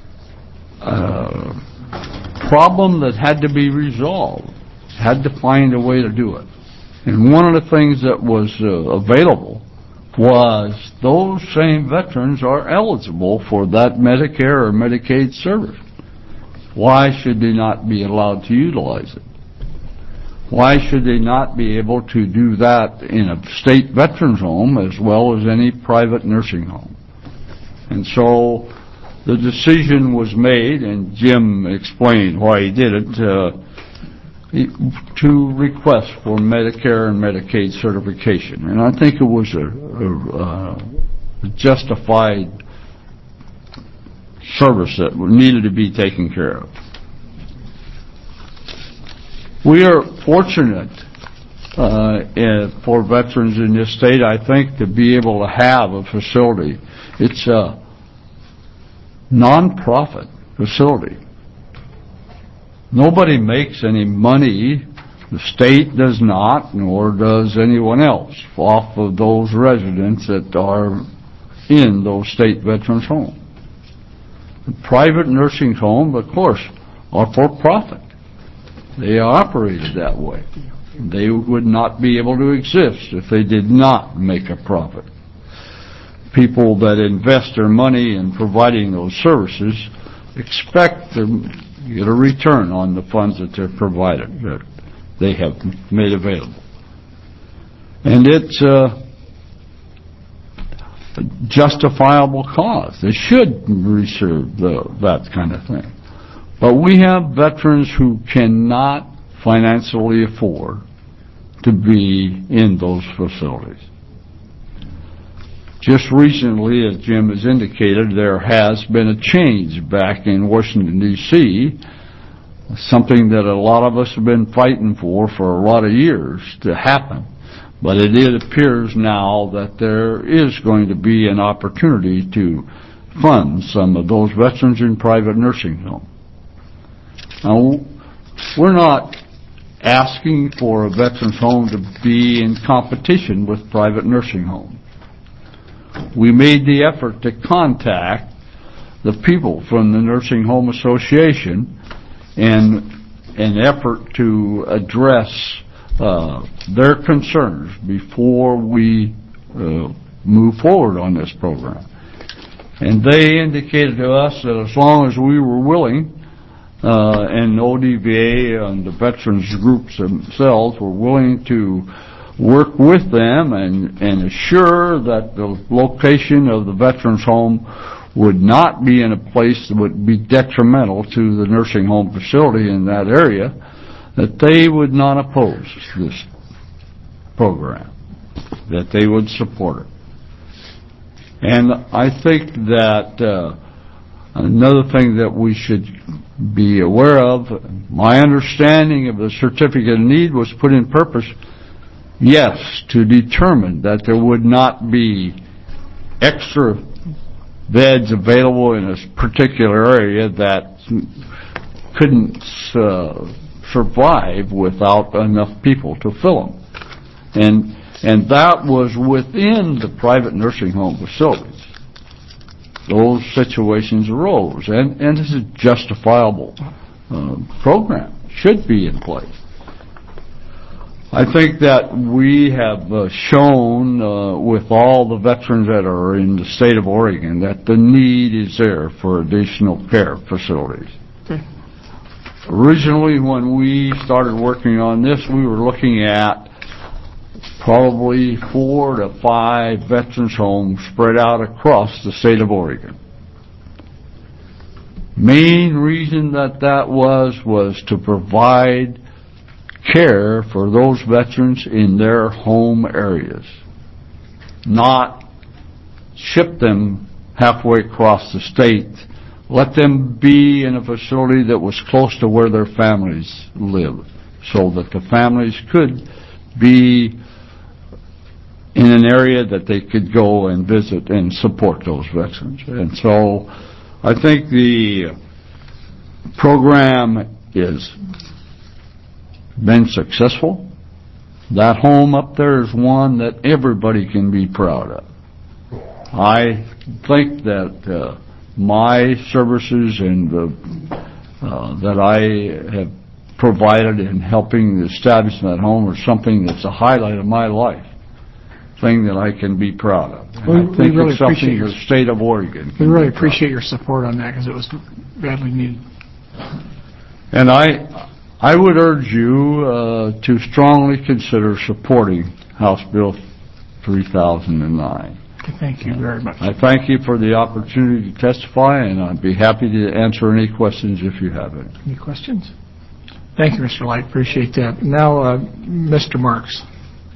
M: a problem that had to be resolved, had to find a way to do it. And one of the things that was uh, available was those same veterans are eligible for that Medicare or Medicaid service. Why should they not be allowed to utilize it? Why should they not be able to do that in a state veterans home as well as any private nursing home? And so the decision was made, and Jim explained why he did it, uh, to request for Medicare and Medicaid certification. And I think it was a, a, a justified service that needed to be taken care of. We are fortunate uh, in, for veterans in this state, I think, to be able to have a facility. It's a non-profit facility. Nobody makes any money, the state does not, nor does anyone else, off of those residents that are in those state veterans homes. The private nursing homes, of course, are for profit. They are operated that way. They would not be able to exist if they did not make a profit. People that invest their money in providing those services expect to get a return on the funds that they're provided, that they have made available. And it's a justifiable cause. They should reserve the, that kind of thing. But we have veterans who cannot financially afford to be in those facilities. Just recently, as Jim has indicated, there has been a change back in Washington, D C, something that a lot of us have been fighting for for a lot of years to happen. But it, it appears now that there is going to be an opportunity to fund some of those veterans in private nursing homes. Now, we're not asking for a veterans home to be in competition with private nursing homes. We made the effort to contact the people from the Nursing Home Association in an effort to address uh, their concerns before we uh, move forward on this program. And they indicated to us that as long as we were willing, uh, and O D V A and the veterans groups themselves were willing to work with them and, and assure that the location of the veterans home would not be in a place that would be detrimental to the nursing home facility in that area, that they would not oppose this program, that they would support it. And I think that uh, another thing that we should be aware of, my understanding of the certificate of need was put in purpose, yes, to determine that there would not be extra beds available in a particular area that couldn't uh, survive without enough people to fill them. And and that was within the private nursing home facilities. Those situations arose, and, and this is a justifiable uh, program, should be in place. I think that we have uh, shown uh, with all the veterans that are in the state of Oregon that the need is there for additional care facilities.
A: Okay.
M: Originally, when we started working on this, we were looking at probably four to five veterans homes spread out across the state of Oregon. Main reason that that was was to provide care for those veterans in their home areas, not ship them halfway across the state. Let them be in a facility that was close to where their families live, so that the families could be in an area that they could go and visit and support those veterans. And so I think the program is been successful. That home up there is one that everybody can be proud of. I think that uh, my services and the, uh, that I have provided in helping establish that home are something that's a highlight of my life, thing that I can be proud of.
A: We,
M: I think
A: we really
M: it's something
A: appreciate your,
M: the state of Oregon
A: we
M: can
A: really
M: be
A: appreciate your support on that because it was badly needed.
M: And I I would urge you uh, to strongly consider supporting House Bill three thousand nine.
A: Okay, thank you very much.
M: I thank you for the opportunity to testify, and I'd be happy to answer any questions if you have any.
A: Any questions? Thank you, Mister Light. Appreciate that. Now, uh, Mister Marks.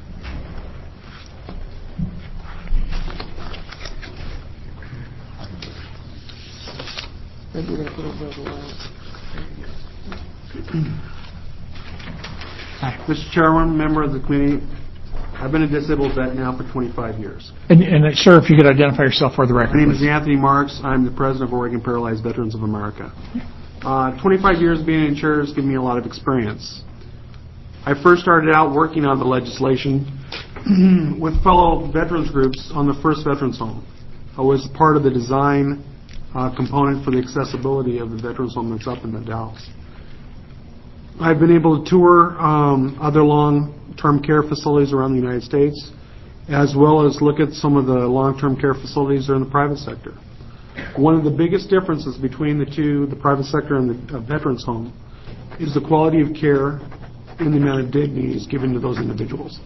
N: Hi. Mister Chairman, member of the committee, I've been a disabled vet now for twenty-five years.
A: And, and uh, sir, if you could identify yourself for the record,
N: My name
A: please.
N: is Anthony Marks. I'm the president of Oregon Paralyzed Veterans of America. Uh, twenty-five years being an insurer has given me a lot of experience. I first started out working on the legislation with fellow veterans groups on the first veterans home. I was part of the design uh, component for the accessibility of the veterans home that's up in the Dalles. I've been able to tour um, other long-term care facilities around the United States, as well as look at some of the long-term care facilities that are in the private sector. One of the biggest differences between the two, the private sector and the uh, veterans home, is the quality of care and the amount of dignity is given to those individuals.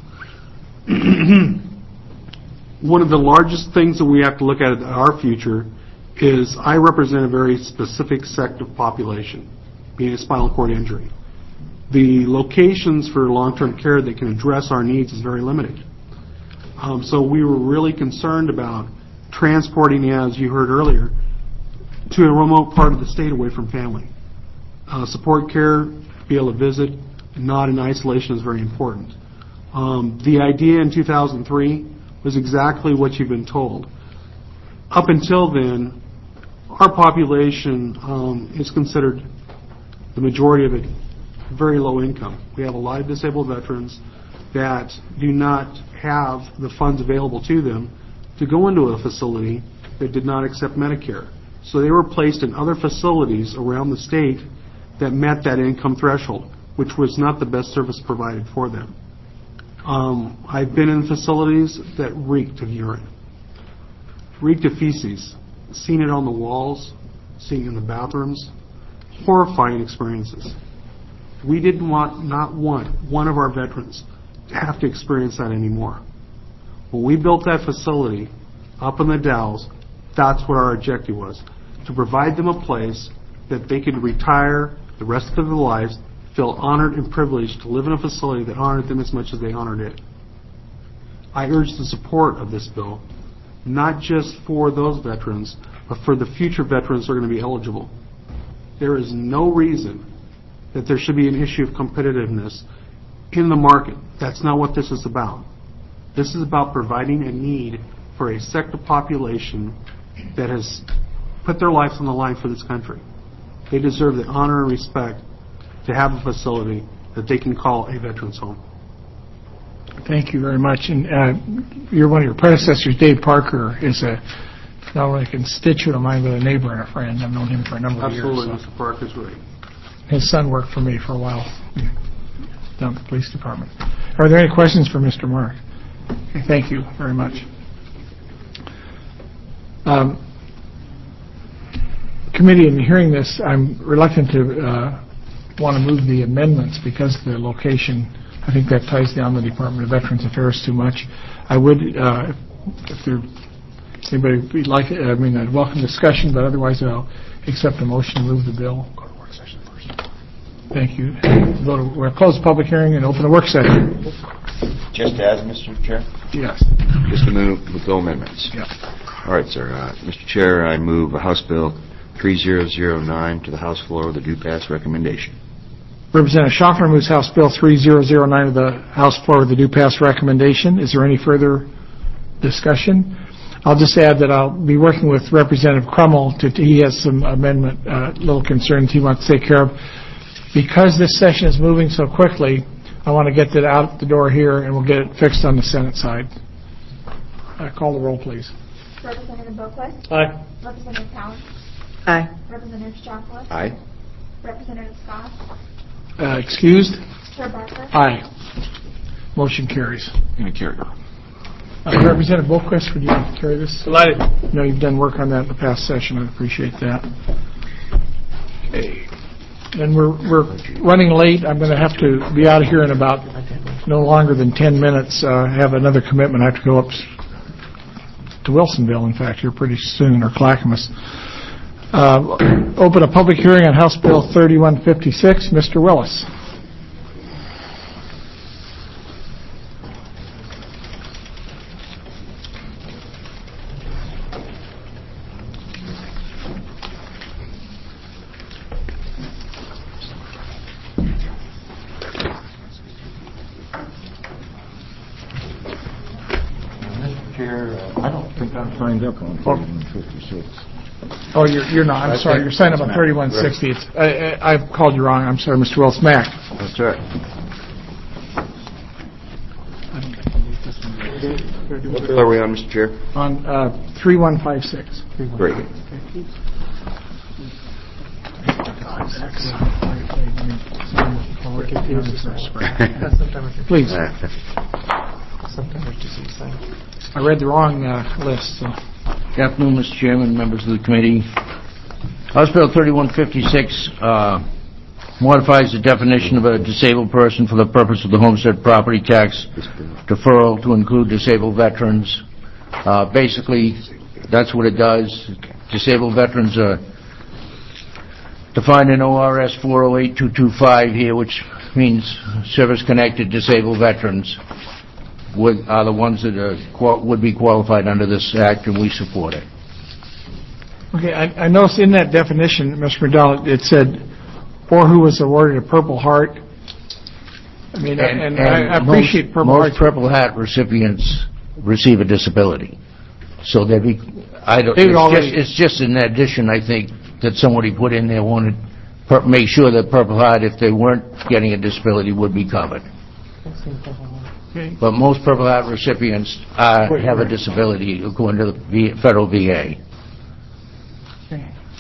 N: One of the largest things that we have to look at in our future is I represent a very specific sect of population, being a spinal cord injury. The locations for long-term care that can address our needs is very limited. Um, so we were really concerned about transporting, as you heard earlier, to a remote part of the state away from family. Uh, support care, be able to visit, not in isolation, is very important. Um, the idea in two thousand three was exactly what you've been told. Up until then, our population um, is considered, the majority of it, very low income. We have a lot of disabled veterans that do not have the funds available to them to go into a facility that did not accept Medicare. So they were placed in other facilities around the state that met that income threshold, which was not the best service provided for them. Um, I've been in facilities that reeked of urine, reeked of feces, seen it on the walls, seen it in the bathrooms, horrifying experiences. We didn't want, not want, one of our veterans to have to experience that anymore. When we built that facility up in the Dalles, that's what our objective was, to provide them a place that they could retire the rest of their lives, feel honored and privileged to live in a facility that honored them as much as they honored it. I urge the support of this bill, not just for those veterans, but for the future veterans who are going to be eligible. There is no reason that there should be an issue of competitiveness in the market. That's not what this is about. This is about providing a need for a sector population that has put their lives on the line for this country. They deserve the honor and respect to have a facility that they can call a veterans home.
A: Thank you very much. And uh, you're one of your predecessors, Dave Parker, is a not only a constituent of mine, but a neighbor and a friend. I've known him for a number of
N: Absolutely,
A: years.
N: Mister Parker's right.
A: His son worked for me for a while down at the police department. Are there any questions for Mister Mark? Okay, thank you very much. Um, committee, in hearing this, I'm reluctant to uh, want to move the amendments because of the location. I think that ties down the Department of Veterans Affairs too much. I would, uh, if there anybody would like, I mean, I'd welcome discussion, but otherwise I'll accept a motion to move the bill. Go to work session first. Thank you. Go to, we'll close the public hearing and open the work session.
C: Just as, Mister Chair?
A: Yes.
C: Just to move with bill amendments.
A: Yeah.
C: All right, sir. Uh, Mister Chair, I move House Bill three thousand nine to the House floor with a due pass recommendation.
A: Representative Schaffner moves House Bill three thousand nine to the House floor with a due pass recommendation. Is there any further discussion? I'll just add that I'll be working with Representative Crummell. To, he has some amendment, uh, little concerns he wants to take care of. Because this session is moving so quickly, I want to get that out the door here, and we'll get it fixed on the Senate side. Uh, call the roll, please.
E: Representative Boquist.
A: Aye.
E: Representative Cowan.
L: Aye.
E: Representative Shockley.
C: Aye.
E: Representative Scott.
A: Uh, excused?
E: Chair Barker.
A: Aye. Motion carries.
B: Going to carry.
A: Uh, Representative Boquist, would you like to carry this? Delighted. I know you've done work on that in the past session. I appreciate that. Okay. And we're we're running late. I'm going to have to be out of here in about no longer than ten minutes. Uh, I have another commitment. I have to go up to Wilsonville, in fact, here pretty soon, or Clackamas. Uh, open a public hearing on House Bill thirty-one fifty-six. Mister Willis.
F: I don't think I'm signed up on thirty-one fifty-six.
A: Oh, you're, you're not. I'm
F: I
A: sorry.
F: think
A: You're signed up
F: it's
A: on
F: Mac.
A: thirty-one sixty. It's, I, I, I've called you wrong. I'm sorry, Mister Willis. Mac.
F: That's right.
C: What bill are we on, Mister Chair?
A: On uh, three one five six.
C: Very good.
A: Please. I read the wrong uh, list. So.
O: Good afternoon, Mister Chairman, members of the committee. House Bill thirty-one fifty-six uh, modifies the definition of a disabled person for the purpose of the homestead property tax deferral to include disabled veterans. Uh, basically, that's what it does. Disabled veterans are defined in O R S four oh eight two two five here, which means service-connected disabled veterans would, are the ones that are, qual- would be qualified under this act, and we support it.
A: Okay, I, I noticed in that definition, Mister McDowell, it said, or who was awarded a Purple Heart. I mean, and, and, and I appreciate
O: most,
A: Purple
O: most
A: Heart.
O: Most Purple Hat recipients receive a disability. So they'd be, I don't,
A: They
O: it's,
A: already,
O: just, it's just an addition, I think, that somebody put in there, wanted, per, make sure that Purple Heart, if they weren't getting a disability, would be covered.
A: okay.
O: But most Purple Heart recipients uh, have a disability according to the v, federal V A.
A: Okay.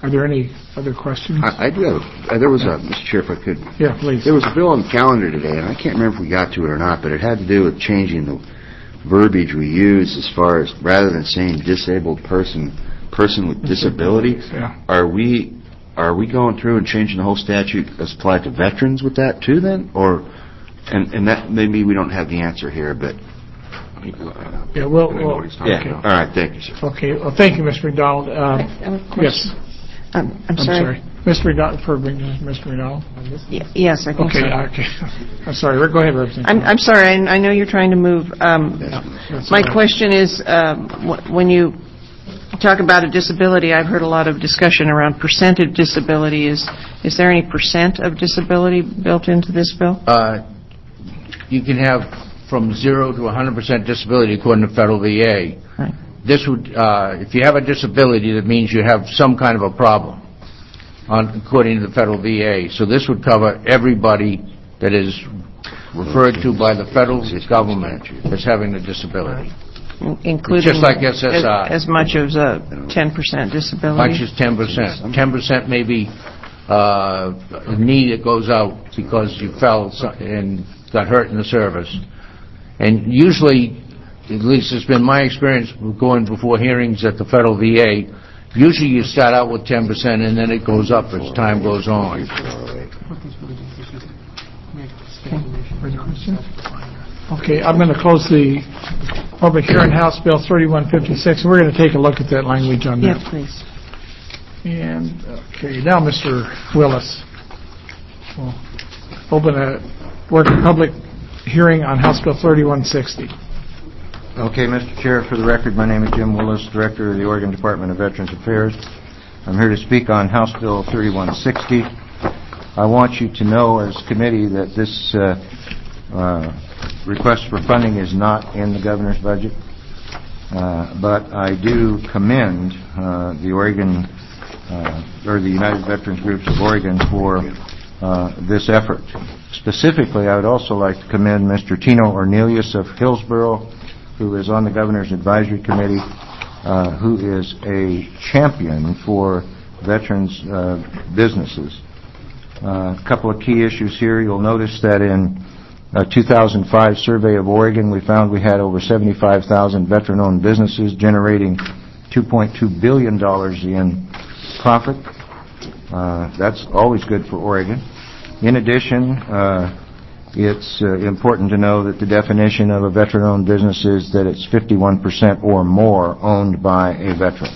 A: Are there any other questions?
C: I, I do have, uh, there was a, Mister Chair, if I could.
A: Yeah, please.
C: There was a bill on the calendar today, and I can't remember if we got to it or not, but it had to do with changing the verbiage we use as far as, rather than saying disabled person, person with disability.
A: Yeah.
C: Are we, are we going through and changing the whole statute as applied to veterans with that too then? Or, and, and that, maybe we don't have the answer here, but.
A: Yeah, well, well
C: yeah.
A: okay.
C: All right, thank you, sir.
A: Okay, well, thank you, Mister McDonald. Um,
L: I have a
A: yes.
L: question. Um, I'm
A: I'm
L: sorry.
A: sorry. Mister McDonald, for Mister McDonald?
L: Y- Yes, I think
A: Okay,
L: so.
A: okay. I'm sorry. Go ahead, Representative.
L: I'm, I'm sorry, I, I know you're trying to move. Um,
A: That's
L: my
A: all right.
L: question is, um, wh- when you talk about a disability, I've heard a lot of discussion around percent of disability. Is, is there any percent of disability built into this bill?
O: Uh, you can have from zero to one hundred percent disability according to federal V A.
L: Right.
O: This would, uh, if you have a disability, that means you have some kind of a problem, on, according to the federal V A. So this would cover everybody that is referred to by the federal government as having a disability.
L: Including
O: Just like S S I.
L: As, as much as a ten percent disability?
O: Much as ten percent. ten percent may be uh, a knee that goes out because you fell so- and got hurt in the service. And usually, at least it's been my experience going before hearings at the federal V A, usually you start out with ten percent and then it goes up as time goes on.
A: Okay, I'm going to close the public hearing, House Bill thirty-one fifty-six. We're going to take a look at that language on
L: Yeah,
A: that.
L: please.
A: And, okay, now, Mister Willis, we'll open a working public hearing on House Bill thirty-one sixty.
F: Okay, Mister Chair, for the record, my name is Jim Willis, Director of the Oregon Department of Veterans Affairs. I'm here to speak on House Bill thirty-one sixty. I want you to know as committee that this uh, uh, request for funding is not in the governor's budget, uh, but I do commend uh, the Oregon, uh, or the United Veterans Groups of Oregon for uh, this effort. Specifically, I would also like to commend Mister Tino Ornelius of Hillsborough, who is on the Governor's Advisory Committee, uh, who is a champion for veterans uh, businesses. Uh, a couple of key issues here. You'll notice that in a two thousand five survey of Oregon, we found we had over seventy-five thousand veteran-owned businesses generating two point two billion dollars in profit. Uh, that's always good for Oregon. In addition, uh, it's uh, important to know that the definition of a veteran-owned business is that it's fifty-one percent or more owned by a veteran.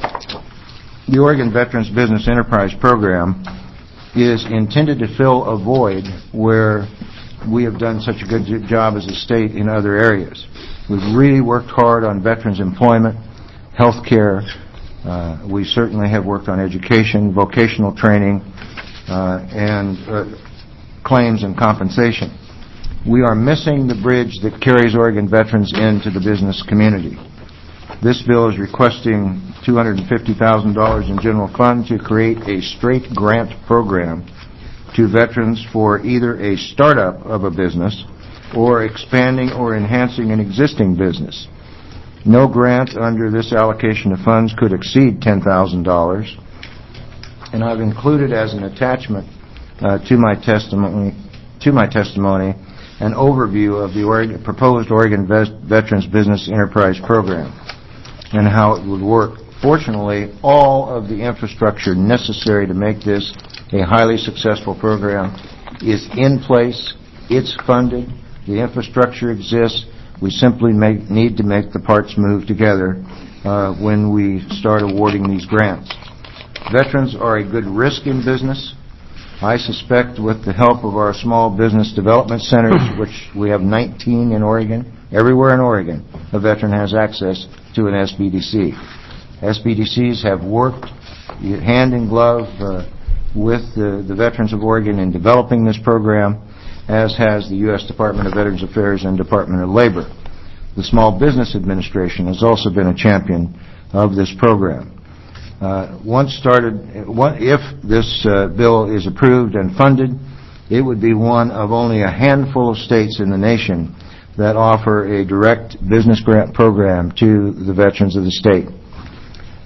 F: The Oregon Veterans Business Enterprise Program is intended to fill a void where we have done such a good job as a state in other areas. We've really worked hard on veterans employment, health care. Uh, we certainly have worked on education, vocational training, uh, and uh, claims and compensation. We are missing the bridge that carries Oregon veterans into the business community. This bill is requesting two hundred fifty thousand dollars in general fund to create a straight grant program to veterans for either a startup of a business or expanding or enhancing an existing business. No grant under this allocation of funds could exceed ten thousand dollars. And I've included as an attachment uh, to my testimony, to my testimony, an overview of the Oregon, proposed Oregon Ves- Veterans Business Enterprise Program and how it would work. Fortunately, all of the infrastructure necessary to make this a highly successful program is in place. It's funded. The infrastructure exists. We simply make, need to make the parts move together uh, when we start awarding these grants. Veterans are a good risk in business. I suspect with the help of our small business development centers, which we have nineteen in Oregon, everywhere in Oregon, a veteran has access to an S B D C. S B D Cs have worked hand in glove uh, with the, the Veterans of Oregon in developing this program, as has the U S Department of Veterans Affairs and Department of Labor. The Small Business Administration has also been a champion of this program. Uh, once started, one, if this uh, bill is approved and funded, it would be one of only a handful of states in the nation that offer a direct business grant program to the veterans of the state.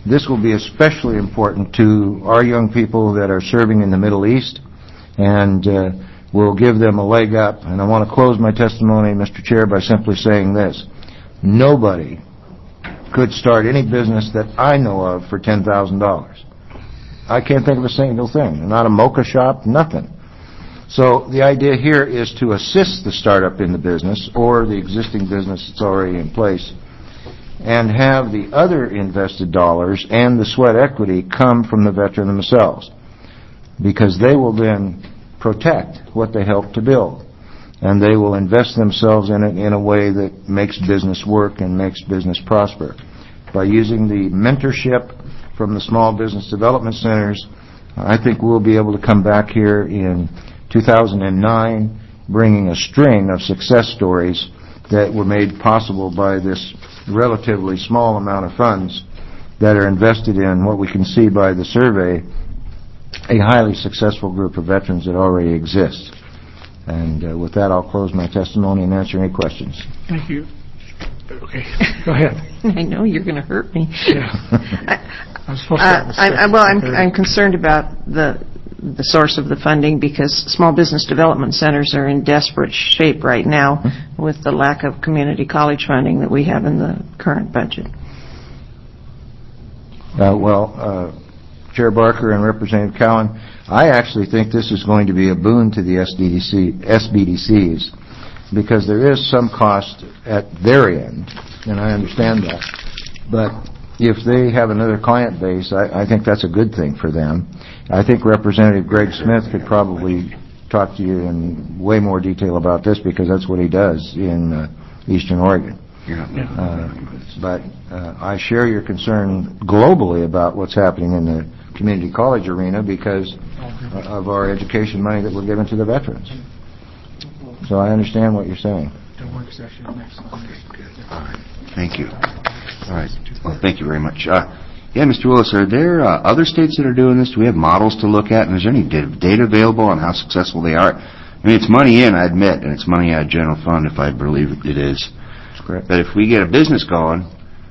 F: This will be especially important to our young people that are serving in the Middle East, and uh, will give them a leg up. And I want to close my testimony, Mister Chair, by simply saying this. Nobody could start any business that I know of for ten thousand dollars. I can't think of a single thing. Not a mocha shop, nothing. So the idea here is to assist the startup in the business or the existing business that's already in place, and have the other invested dollars and the sweat equity come from the veteran themselves, because they will then protect what they help to build, and they will invest themselves in it in a way that makes business work and makes business prosper. By using the mentorship from the small business development centers, I think we'll be able to come back here in two thousand nine bringing a string of success stories that were made possible by this relatively small amount of funds that are invested in what we can see by the survey, a highly successful group of veterans that already exists. And uh, with that, I'll close my testimony and answer any questions.
A: Thank you. Okay, go ahead.
L: I know you're going to hurt me.
A: Yeah. I was supposed to have a
L: Uh, I- I- Well, I'm
A: second.
L: I'm concerned about the the source of the funding, because small business development centers are in desperate shape right now with the lack of community college funding that we have in the current budget.
F: Uh, well, uh, Chair Barker and Representative Cowan, I actually think this is going to be a boon to the S D D C, S B D Cs, because there is some cost at their end, and I understand that. But if they have another client base, I, I think that's a good thing for them. I think Representative Greg Smith could probably talk to you in way more detail about this, because that's what he does in uh, Eastern Oregon.
C: Yeah.
F: Uh, but uh, I share your concern globally about what's happening in the community college arena because uh, of our education money that we're giving to the veterans. So I understand what you're saying.
A: The work session next Monday.
C: All right. Thank you. All right. Well, thank you very much. Uh, yeah, Mister Willis, are there uh, other states that are doing this? Do we have models to look at? And is there any data, data available on how successful they are? I mean, it's money in, I admit, and it's money out of general fund if I believe it is.
F: That's correct.
C: But if we get a business going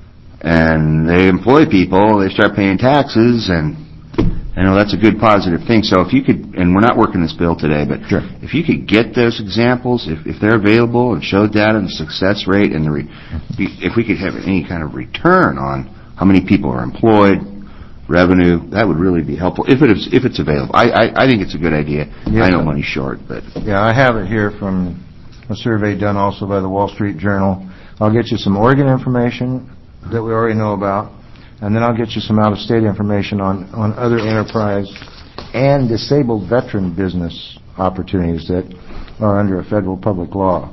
C: and they employ people, they start paying taxes, and I know that's a good positive thing. So if you could, and we're not working this bill today, but
F: sure.
C: if you could get those examples, if, if they're available, and show data and the success rate, and the re, if we could have any kind of return on how many people are employed, revenue, that would really be helpful if it is, if it's available. I, I, I think it's a good idea.
F: Yeah.
C: I know money's short, but
F: Yeah, I have it here from a survey done also by the Wall Street Journal. I'll get you some Oregon information that we already know about, and then I'll get you some out-of-state information on, on other enterprise and disabled veteran business opportunities that are under a federal public law.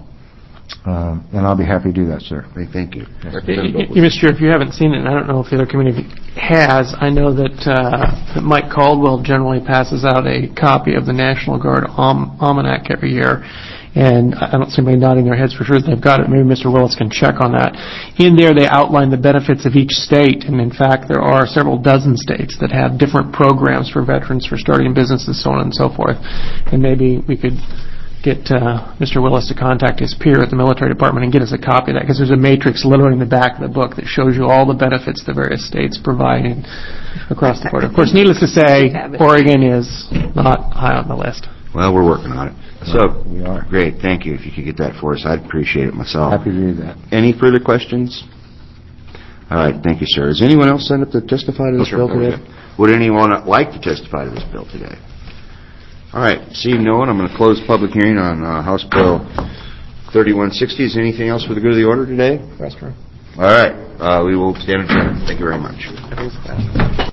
F: Um, and I'll be happy to do that, sir.
C: Thank you.
D: Mister Chair, if you haven't seen it, and I don't know if the other committee has, I know that, uh, that Mike Caldwell generally passes out a copy of the National Guard Alm- Almanac every year. And I don't see anybody nodding their heads for sure that they've got it. Maybe Mister Willis can check on that. In there, they outline the benefits of each state, and in fact, there are several dozen states that have different programs for veterans for starting businesses, so on and so forth. And maybe we could get uh, Mister Willis to contact his peer at the military department and get us a copy of that, because there's a matrix literally in the back of the book that shows you all the benefits the various states provide across the board. Of course, needless to say, Oregon is not high on the list.
C: Well, we're working on it. So,
F: we are.
C: Great, thank you. If you could get that for us, I'd appreciate it myself.
F: Happy to do that.
C: Any further questions? All right, thank you, sir. Is anyone else signed up to testify to this
B: sir,
C: bill
B: that was
C: today? Would anyone like to testify to this bill today? All right, seeing no one, I'm going to close public hearing on uh, House Bill thirty-one sixty. Is there anything else for the good of the order today? All right, uh, we will stand adjourned. Thank you very much.